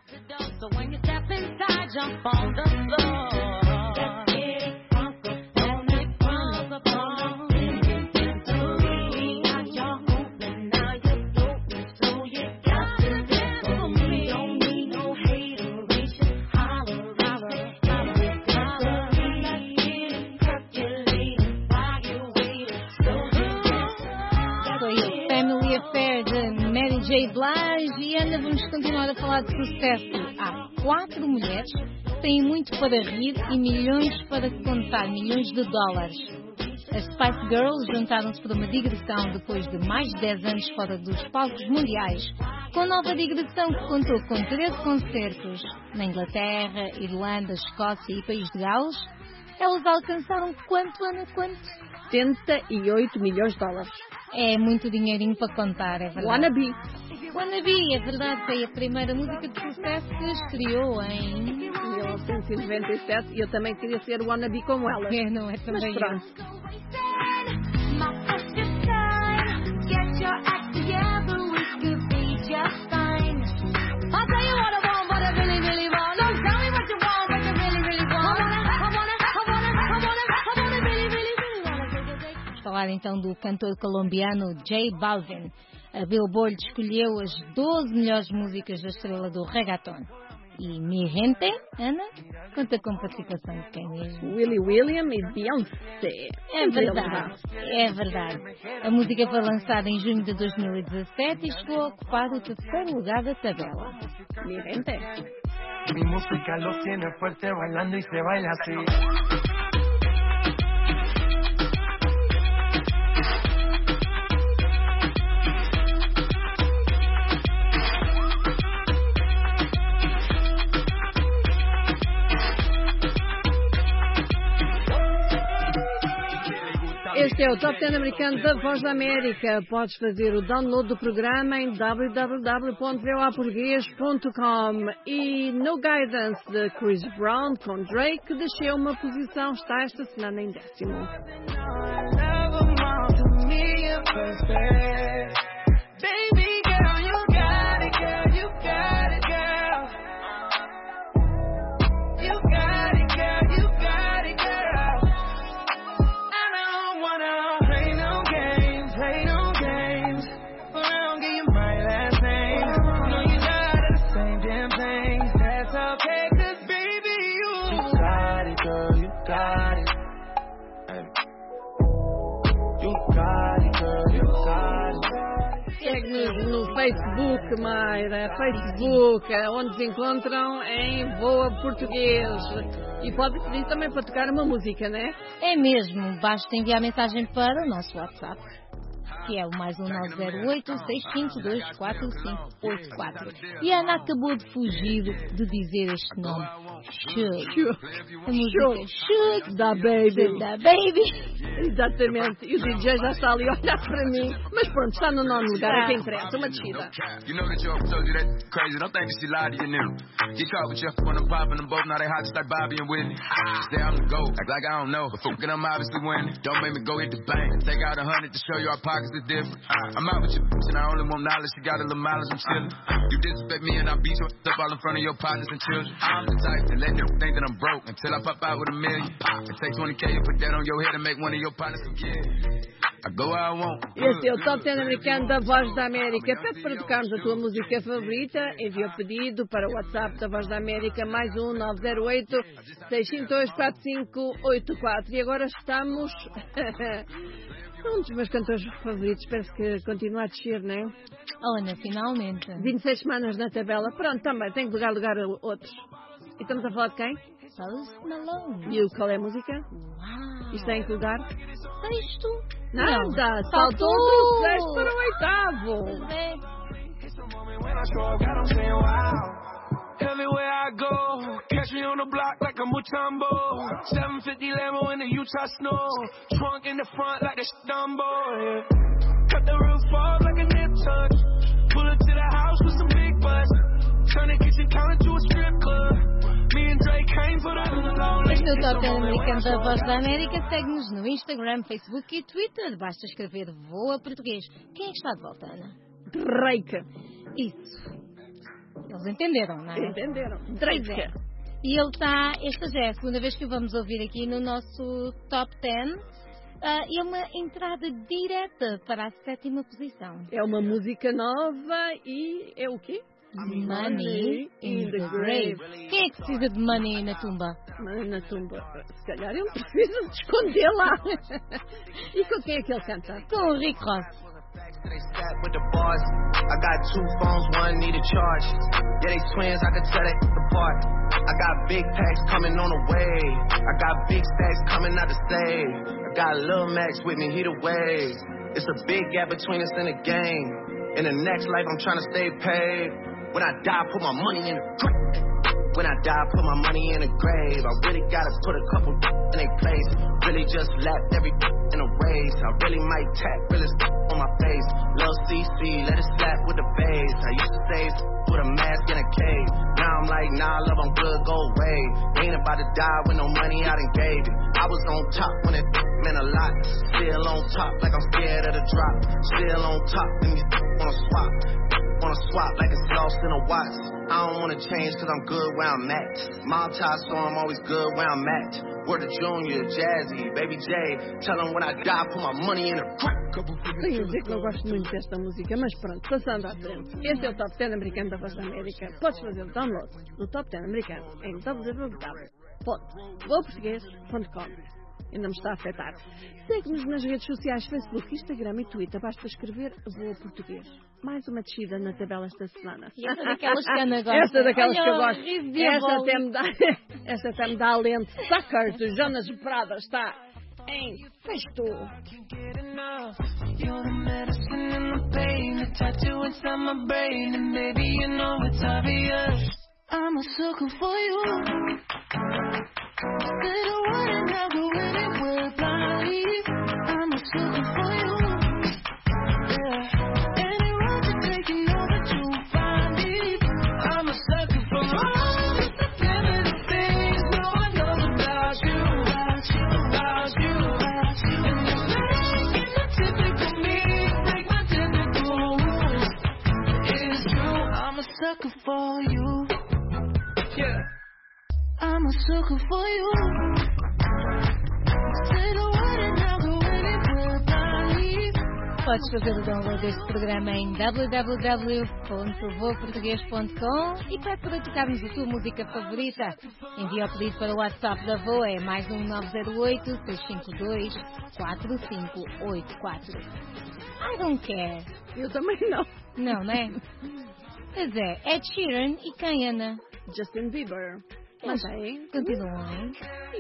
J. Blige, e ainda vamos continuar a falar de sucesso. Há 4 mulheres que têm muito para rir e milhões para contar, milhões de dólares. As Spice Girls juntaram-se para uma digressão depois de mais de 10 anos fora dos palcos mundiais, com nova digressão que contou com 13 concertos na Inglaterra, Irlanda, Escócia e País de Gales. Elas alcançaram quanto, Ana? Quanto? 78 milhões de dólares. É muito dinheirinho para contar, é verdade. Wannabe. Wannabe, é verdade, foi a primeira música de sucesso que estreou em 1997 e eu também queria ser Wannabe como ela. É, não é também eu. Falar então do cantor colombiano J Balvin. A Billboard escolheu as 12 melhores músicas da estrela do reggaeton. E Mi Gente, Ana, conta com participação de quem mesmo? Willie William e Beyoncé. É verdade, é verdade. A música foi lançada em junho de 2017 e chegou a ocupar o 3º lugar da tabela. Mi Gente. Mi música los tiene fuerte bailando y se baila así. Este é o Top 10 americano da Voz da América. Podes fazer o download do programa em www.voaportugues.com. E No Guidance de Chris Brown com Drake desceu uma posição, está esta semana em 10º. Segue-nos no Facebook, Mayra, Facebook, onde nos encontram em Voa Português. E pode pedir também para tocar uma música, não é? É mesmo, basta enviar mensagem para o nosso WhatsApp, que é o mais 1908-652-4584. E a Ana acabou de fugir de dizer este nome. Shook. A música Shook da Baby. Da Baby. Exatamente. E o DJ já está ali a olhar para mim. Mas pronto, está no nono lugar, é que interessa. Uma descida. Different. I'm out with your bitch and I only want knowledge. She got a little mileage, I'm chillin'. You disrespect me and I beat you up all in front of your partners and children. I'm the type to let them think that I'm broke until I pop out with $1 million. And take 20K and put that on your head and make one of your partners forget. I go where I want. Este é o Top 10 americano da Voz da América. Pede para tocarmos a tua música favorita. Envia o pedido para o WhatsApp da Voz da América, mais 908-652-4584. E agora estamos... Um dos meus cantores favoritos, parece que continua a descer, não é? Ana, finalmente. 26 semanas na tabela. Pronto, também, tem que lugar a outros. E estamos a falar de quem? Post Malone. E qual é a música? Uau. Isto tem que lugar? Sexto. Nada, saltou do sexto para o oitavo. Everywhere I go, catch me on the block like a Mutombo. 750 Lambo in the Utah snow. Trunk in the front like a Dumbo. Yeah. Cut the roof off like a nip tuck. Pull up to the house with some big butts. Turn the kitchen counter to a strip club. Me and Drake came for the lonely. Este é o Top 10 americano da Voz da América. Segue-nos no Instagram, Facebook e Twitter. Basta escrever Voa Português. Quem é que está de volta, Ana? Drake. Isso. Eles entenderam, não é? Entenderam. Drake. E ele está, esta já é a segunda vez que o vamos ouvir aqui no nosso Top 10. É uma entrada direta para a 7ª posição. É uma música nova e é o quê? Money in the Grave. Quem é que precisa de money na tumba? Money na tumba. Se calhar ele precisa de esconder lá. E com quem é que ele canta? Com o Rick Ross. They sat with the bars. I got 2 phones, one need a charge. Yeah, they twins, I could tell they apart. I got big packs coming on the way. I got big stacks coming out the stage. I got Lil Max with me, he the waves. It's a big gap between us and the game. In the next life, I'm trying to stay paid. When I die, put my money in the grave. When I die, put my money in the grave. I really gotta put a couple in their place. Really just lapped every in a race. I really might tap realest on my face. Lil CC, let it slap with the bass. I used to say with a mask in a cave. Now I'm like, nah, love, I'm good, go away. Ain't about to die with no money I done gave it. I was on top when it meant a lot. Still on top like I'm scared of the drop. Still on top and these wanna swap. Wanna swap like it's lost in a watch. I don't wanna change cause I'm good where I'm at. Montage, so I'm always good where I'm at. Word to Junior, Jazzy, Baby J. Tell them when I die, put my money in a crack. Tenho a dizer que não gosto muito desta música, mas pronto, passando à frente. Este é o Top 10 americano da Voz da América. Podes fazer o download do Top 10 americano em www.voaportugues.com. Ainda me está a afetar. Segue-nos nas redes sociais, Facebook, Instagram e Twitter. Basta escrever Voa Português. Mais uma descida na tabela esta semana. E essa daquelas que Ana gosta. Essa daquelas que eu gosto. Esta até me dá alento. Suckers, do Jonas Prada, está em sexto. You're the medicine and the pain, the tattoo inside my brain, and baby, you know it's obvious. I'm a sucker for you. Say the word and I'll go anywhere blindly. I'm a sucker for you. Yeah. Any road to take, you know that you'll find me. I'm a sucker for all the feminine things no one knows about you, about you, about you, about you. And you're making the typical me break my typical rules. It's true, I'm a sucker for you. Yeah. I'm a sucker for you. Say the word and I'll go anywhere blindly. Podes fazer o download deste programa em www.voaportugues.com e para praticarmos a tua música favorita, envia o pedido para o WhatsApp da VOA, é mais 908-652-4584. I don't care. Eu também não. Não, né? Pois é, Ed Sheeran e quem, Ana? Justin Bieber. Mas aí, continuem.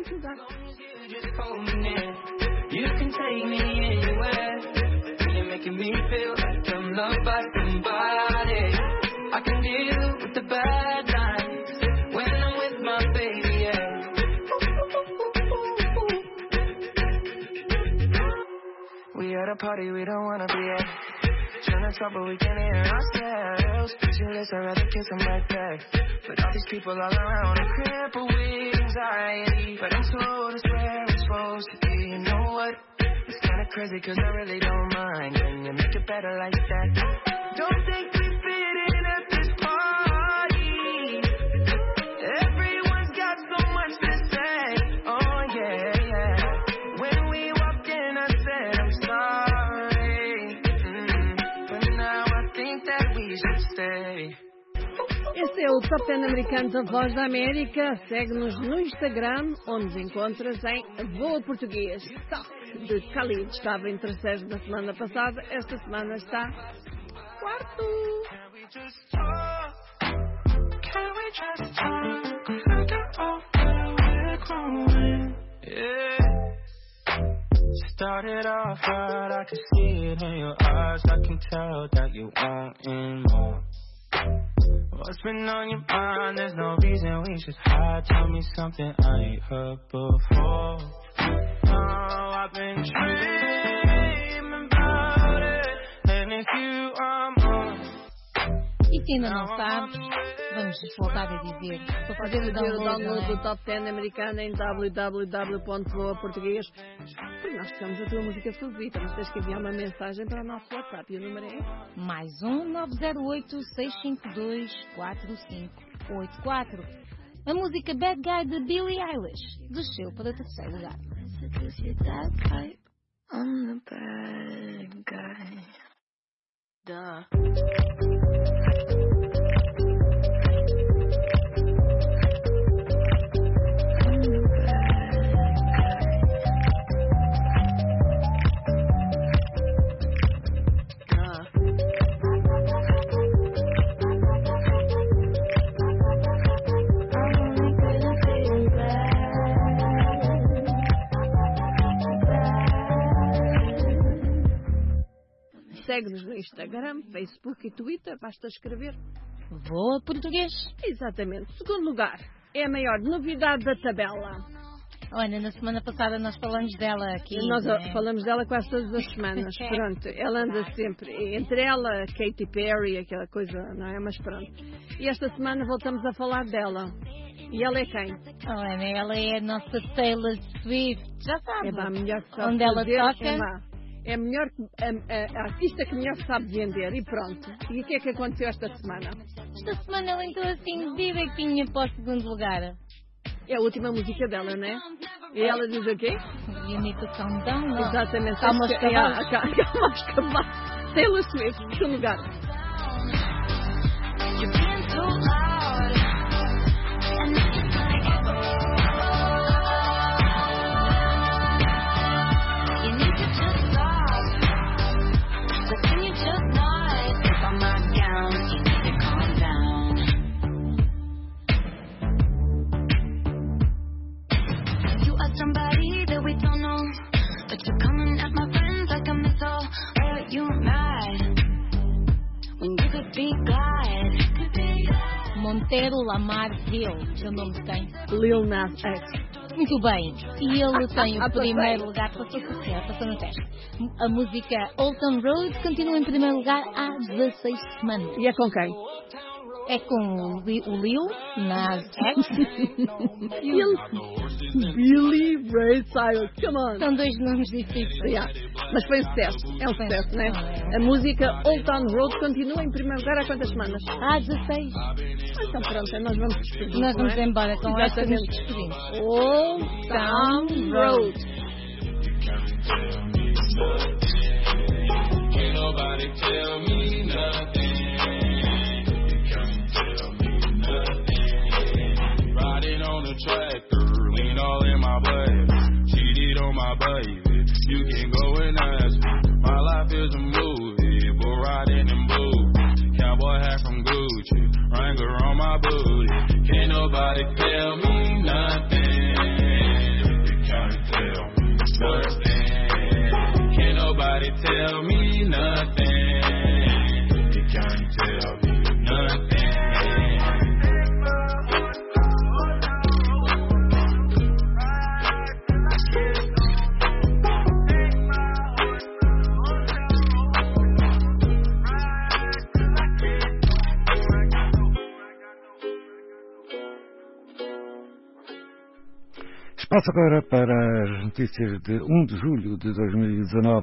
You can take me anywhere. You're making me feel like I'm loved by somebody. I can deal with the bad nights when I'm with my baby, yeah. We at a party we don't wanna be at. Trying to talk but we can't hear ourselves. Pictureless, I'd rather kiss them right back. But all these people all around are crippled with anxiety. But I'm told it's where it's supposed to be. You know what? It's kinda crazy cause I really don't mind. Can you make it better like that? Don't think we fit in at this party. Everyone's got so much to say. Oh yeah, yeah. When we walked in I said I'm sorry. But now I think that we should stay. Esse é o Top 10 americano da Voz da América. Segue-nos no Instagram, onde nos encontras em Voa Português. Top de Khalid estava em terceiro na semana passada. Esta semana está quarto. Can we just talk? Figure out where we're growing. Yeah. Started off right, I can see it in your eyes. I can tell that you wanting more. What's been on your mind? There's no reason we should hide. Tell me something I ain't heard before. Oh, I've been dreaming about it. And if you are more. E se ainda não sabes, vamos voltar a dizer. Para fazer o download do Top 10 americano em www.voaportugues. Nós temos a tua música favorita, mas tens que enviar uma mensagem para o nosso WhatsApp. E o número é? Mais 908-652-4584. A música Bad Guy de Billie Eilish desceu para o terceiro lugar. I'm the bad guy. Duh. Segue-nos no Instagram, Facebook e Twitter. Basta escrever Voa Português. Exatamente. Segundo lugar, é a maior novidade da tabela. Olha, na semana passada nós falamos dela aqui. Nós falamos dela quase todas as semanas. Pronto, ela anda sempre. Entre ela, Katy Perry, aquela coisa, não é? Mas pronto. E esta semana voltamos a falar dela. E ela é quem? Olha, ela é a nossa Taylor Swift. Já sabe. É a melhor que sabe onde ela toca. É a melhor, a artista que melhor sabe vender. E pronto. E o que é que aconteceu esta semana? Esta semana ela entrou assim, direitinho para o segundo lugar. É a última música dela, né? E ela diz o quê? You need to calm down. Não. Exatamente. Calma aos cavalos. Calma aos cavalos. Taylor Swift, segundo lugar. but you're coming at my friends like a missile. Why are you mad when you could be glad? Montero Lamar Hill, seu nome tem? Lil Nas X. Muito bem, e ele tem o primeiro lugar, passou no teste. A música Old Town Road continua em primeiro lugar há 16 semanas. E é com quem? É com o Lil Nas X e o Billy Ray Cyrus. Come on. São dois nomes difíceis. Yeah. Mas foi um sucesso. É um sucesso, não é? A música Old Town Road continua em primeiro lugar há quantas semanas? Há 16. Então pronto, nós vamos despedir. Nós vamos embora com esta nos despedimos. Old Town Road. Can't nobody tell me nothing. Riding on the tractor, lean all in my butt. Cheated on my baby, you can go and ask me. My life is a movie, but riding in boots. Cowboy hat from Gucci, Wrangler on my booty. Can't nobody tell me nothing. You can't tell me nothing. Can't nobody tell me nothing. You can't tell me nothing. Passo agora para as notícias de 1 de julho de 2019.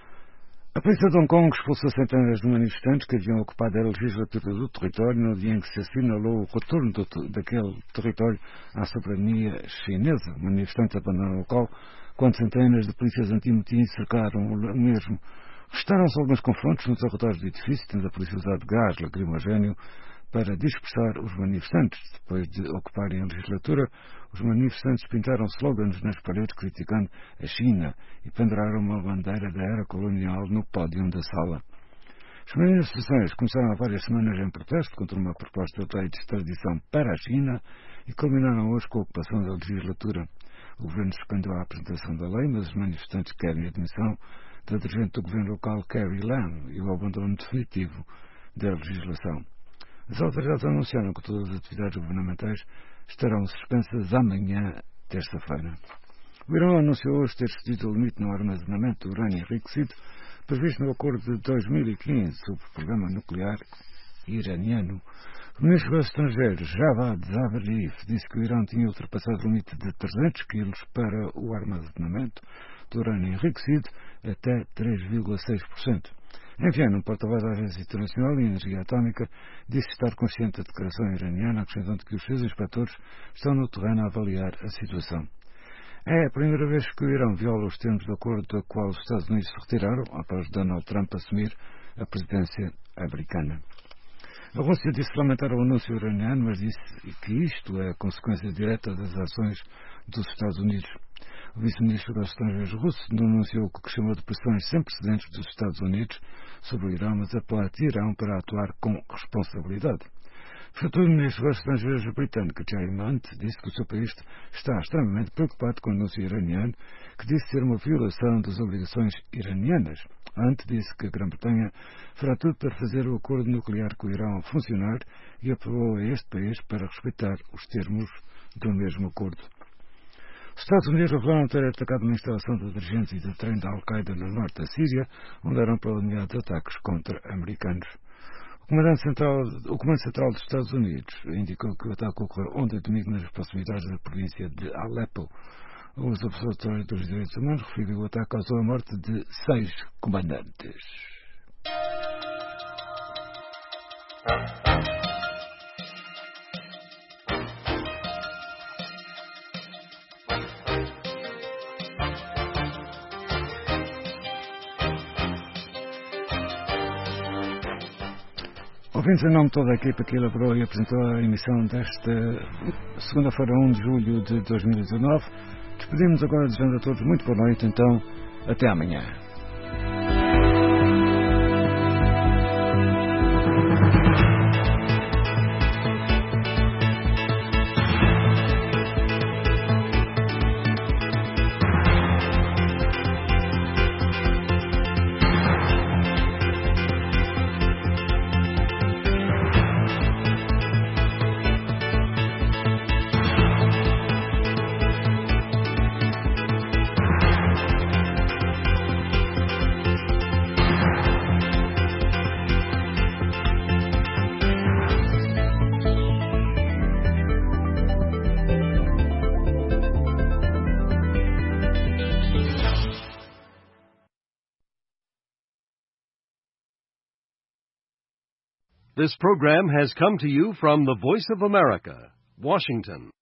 A polícia de Hong Kong expulsou centenas de manifestantes que haviam ocupado a legislatura do território no dia em que se assinalou o retorno daquele território à soberania chinesa. Manifestantes abandonaram o local quando centenas de polícias anti-motim cercaram o mesmo. Restaram-se alguns confrontos nos arredores do edifício, tendo a polícia usado gás lacrimogéneo para dispersar os manifestantes. Depois de ocuparem a legislatura, os manifestantes pintaram slogans nas paredes criticando a China e penduraram uma bandeira da era colonial no pódio da sala. As manifestações começaram há várias semanas em protesto contra uma proposta de lei de extradição para a China e culminaram hoje com a ocupação da legislatura. O governo suspendeu a apresentação da lei, mas os manifestantes querem a admissão da dirigente do governo local, Carrie Lam, e o abandono definitivo da legislação. As autoridades anunciaram que todas as atividades governamentais estarão suspensas amanhã, terça-feira. O Irão anunciou hoje ter excedido o limite no armazenamento de urânio enriquecido previsto no acordo de 2015 sobre o programa nuclear iraniano. O ministro dos Estrangeiros, Javad Zarif, disse que o Irão tinha ultrapassado o limite de 300 quilos para o armazenamento de urânio enriquecido até 3,6%. Em Viena, um porta-voz da Agência Internacional de Energia Atómica disse estar consciente da declaração iraniana, acrescentando que os seus inspectores estão no terreno a avaliar a situação. É a primeira vez que o Irão viola os termos do acordo do qual os Estados Unidos se retiraram após Donald Trump assumir a presidência americana. A Rússia disse lamentar o anúncio iraniano, mas disse que isto é a consequência direta das ações dos Estados Unidos. O vice-ministro dos Estrangeiros russo denunciou o que chamou de pressões sem precedentes dos Estados Unidos sobre o Irão, mas apelou a Irão para atuar com responsabilidade. O ministro dos Estrangeiros britânico, Jeremy Hunt, disse que o seu país está extremamente preocupado com o anúncio iraniano, que disse ser uma violação das obrigações iranianas. Hunt disse que a Grã-Bretanha fará tudo para fazer o acordo nuclear com o Irão funcionar e apelou a este país para respeitar os termos do mesmo acordo. Os Estados Unidos revelaram ter atacado uma instalação de dirigentes e de treino da Al-Qaeda no norte da Síria, onde eram planeados ataques contra americanos. O Comando Central dos Estados Unidos indicou que o ataque ocorreu ontem domingo nas proximidades da província de Alepo. Os observatórios dos direitos humanos referiram que o ataque causou a morte de 6 comandantes. Ouvintes, em nome de toda a equipa que elaborou e apresentou a emissão desta segunda-feira, 1 de julho de 2019, despedimos agora desejando a todos muito boa noite, então até amanhã. This program has come to you from the Voice of America, Washington.